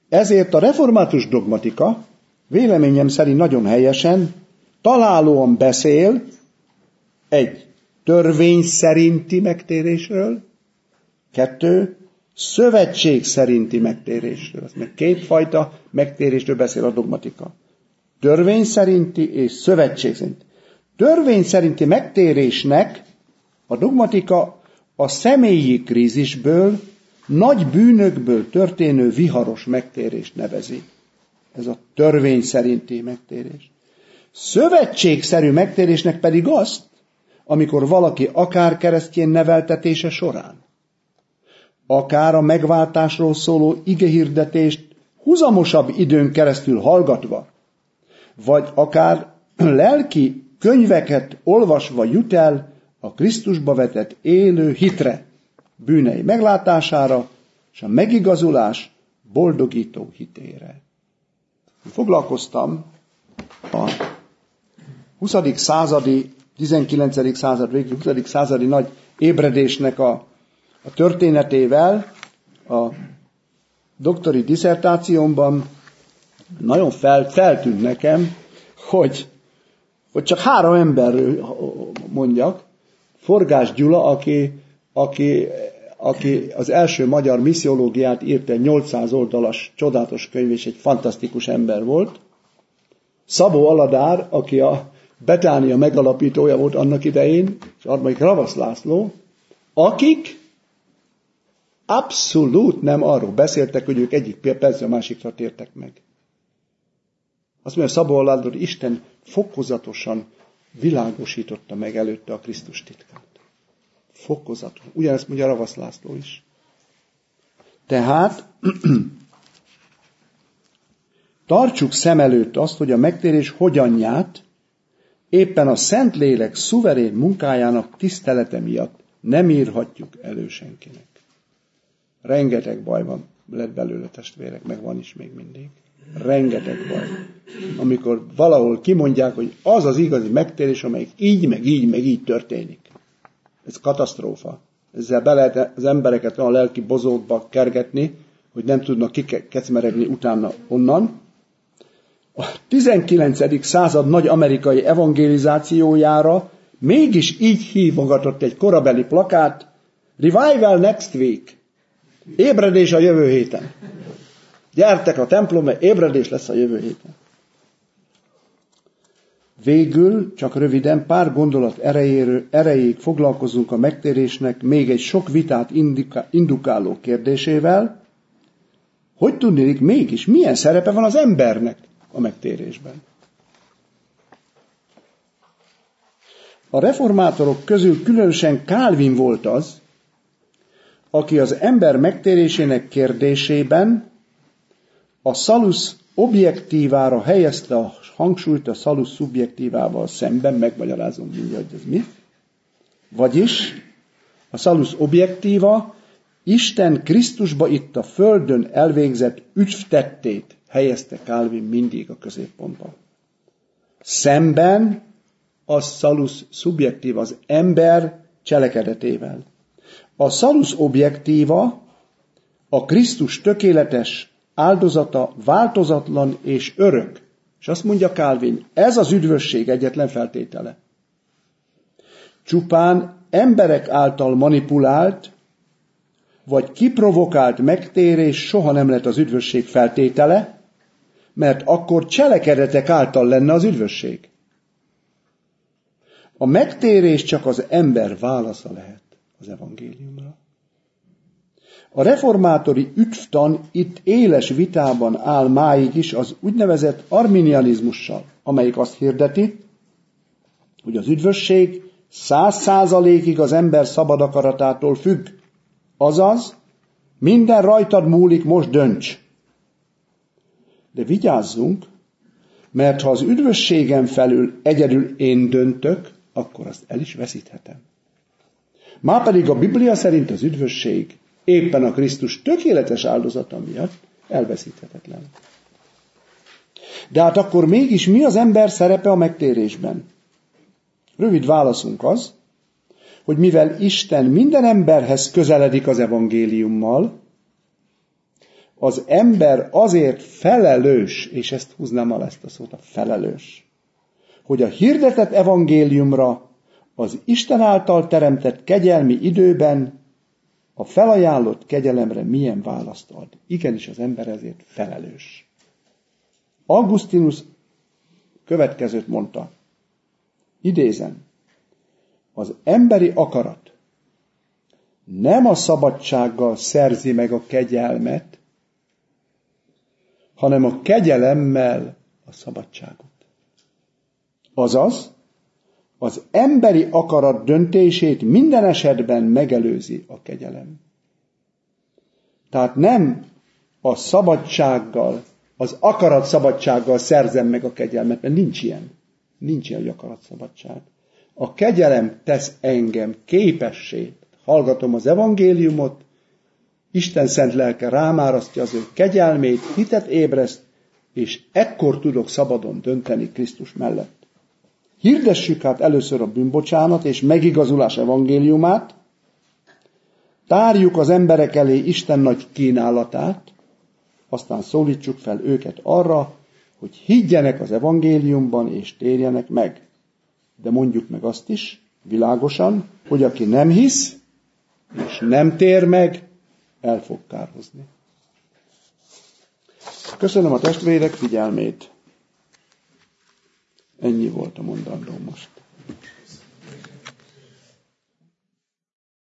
Ezért a református dogmatika véleményem szerint nagyon helyesen, találóan beszél egy törvény szerinti megtérésről, 2 szövetség szerinti megtérésről. Meg 2 fajta megtérésről beszél a dogmatika. Törvény szerinti és szövetség szerinti. Törvény szerinti megtérésnek a dogmatika a személyi krízisből, nagy bűnökből történő viharos megtérést nevezi. Ez a törvény szerinti megtérés. Szövetségszerű megtérésnek pedig azt, amikor valaki akár keresztény neveltetése során, akár a megváltásról szóló igehirdetést huzamosabb időn keresztül hallgatva, vagy akár lelki könyveket olvasva jut el a Krisztusba vetett élő hitre, bűnei meglátására és a megigazulás boldogító hitére. Foglalkoztam a 20. századi, 19. század végig, 20. századi nagy ébredésnek a történetével a doktori diszertációmban. Nagyon feltűnt nekem, hogy csak 3 emberről mondjak. Forgás Gyula, aki az első magyar missziológiát írt, egy 800 oldalas csodálatos könyv, és egy fantasztikus ember volt. Szabó Aladár, aki a Betánia megalapítója volt annak idején, és harmadik Ravasz László, akik abszolút nem arról beszéltek, hogy ők egyik percre a másikra tértek meg. Azt mondja, Szabó Aladár, hogy Isten fokozatosan világosította meg előtte a Krisztus titkát. Fokozatosan. Ugyanezt mondja Ravasz László is. Tehát tartsuk szem előtt azt, hogy a megtérés hogyanját éppen a Szentlélek szuverén munkájának tisztelete miatt nem írhatjuk elő senkinek. Rengeteg baj lett belőle, testvérek, meg van is még mindig. Rengeteg baj. Amikor valahol kimondják, hogy az az igazi megtérés, amelyik így, meg így történik. Ez katasztrófa. Ezzel be lehet az embereket a lelki bozótba kergetni, hogy nem tudnak kikecmeregni utána onnan. A 19. század nagy amerikai evangelizációjára mégis így hívogatott egy korabeli plakát: Revival next week. Ébredés a jövő héten. Gyertek a templomba, ébredés lesz a jövő héten. Végül, csak röviden, pár gondolat erejéig foglalkozunk a megtérésnek még egy sok vitát indukáló kérdésével, hogy tudnék mégis, milyen szerepe van az embernek a megtérésben. A reformátorok közül különösen Calvin volt az, aki az ember megtérésének kérdésében a salus objektívára helyezte a hangsúlyt a salus szubjektívával szemben, megmagyarázom mindjárt, hogy ez mi. Vagyis a salus objektíva Isten Krisztusba itt a földön elvégzett ügytettét helyezte Calvin mindig a középpontba. Szemben a salus szubjektíva, az ember cselekedetével. A salus objektíva a Krisztus tökéletes áldozata, változatlan és örök. És azt mondja Calvin, ez az üdvösség egyetlen feltétele. Csupán emberek által manipulált, vagy kiprovokált megtérés soha nem lett az üdvösség feltétele, mert akkor cselekedetek által lenne az üdvösség. A megtérés csak az ember válasza lehet az evangéliumra. A reformátori ügytan itt éles vitában áll máig is az úgynevezett arminianizmussal, amelyik azt hirdeti, hogy az üdvösség 100%-ig az ember szabad akaratától függ. Azaz, minden rajtad múlik, most dönts. De vigyázzunk, mert ha az üdvösségem felül egyedül én döntök, akkor azt el is veszíthetem. Márpedig a Biblia szerint az üdvösség éppen a Krisztus tökéletes áldozata miatt elveszíthetetlen. De hát akkor mégis mi az ember szerepe a megtérésben? Rövid válaszunk az, hogy mivel Isten minden emberhez közeledik az evangéliummal, Az ember azért felelős, és ezt húznám alá ezt a szót, a felelős, hogy a hirdetett evangéliumra, az Isten által teremtett kegyelmi időben a felajánlott kegyelemre milyen választ ad. Igenis, az ember ezért felelős. Augustinus következőt mondta, idézem, az emberi akarat nem a szabadsággal szerzi meg a kegyelmet, hanem a kegyelemmel a szabadságot. Azaz, az emberi akarat döntését minden esetben megelőzi a kegyelem. Tehát nem a szabadsággal, az akaratszabadsággal szerzem meg a kegyelmet, mert nincs ilyen. Nincs ilyen akaratszabadság. A kegyelem tesz engem képessé. Hallgatom az evangéliumot, Isten szent lelke rám árasztja az ő kegyelmét, hitet ébreszt, és ekkor tudok szabadon dönteni Krisztus mellett. Hirdessük hát először a bűnbocsánat és megigazulás evangéliumát, tárjuk az emberek elé Isten nagy kínálatát, aztán szólítsuk fel őket arra, hogy higgyenek az evangéliumban és térjenek meg. De mondjuk meg azt is, világosan, hogy aki nem hisz, és nem tér meg, el fog kárhozni. Köszönöm a testvérek figyelmét. Ennyi volt a mondandóm most.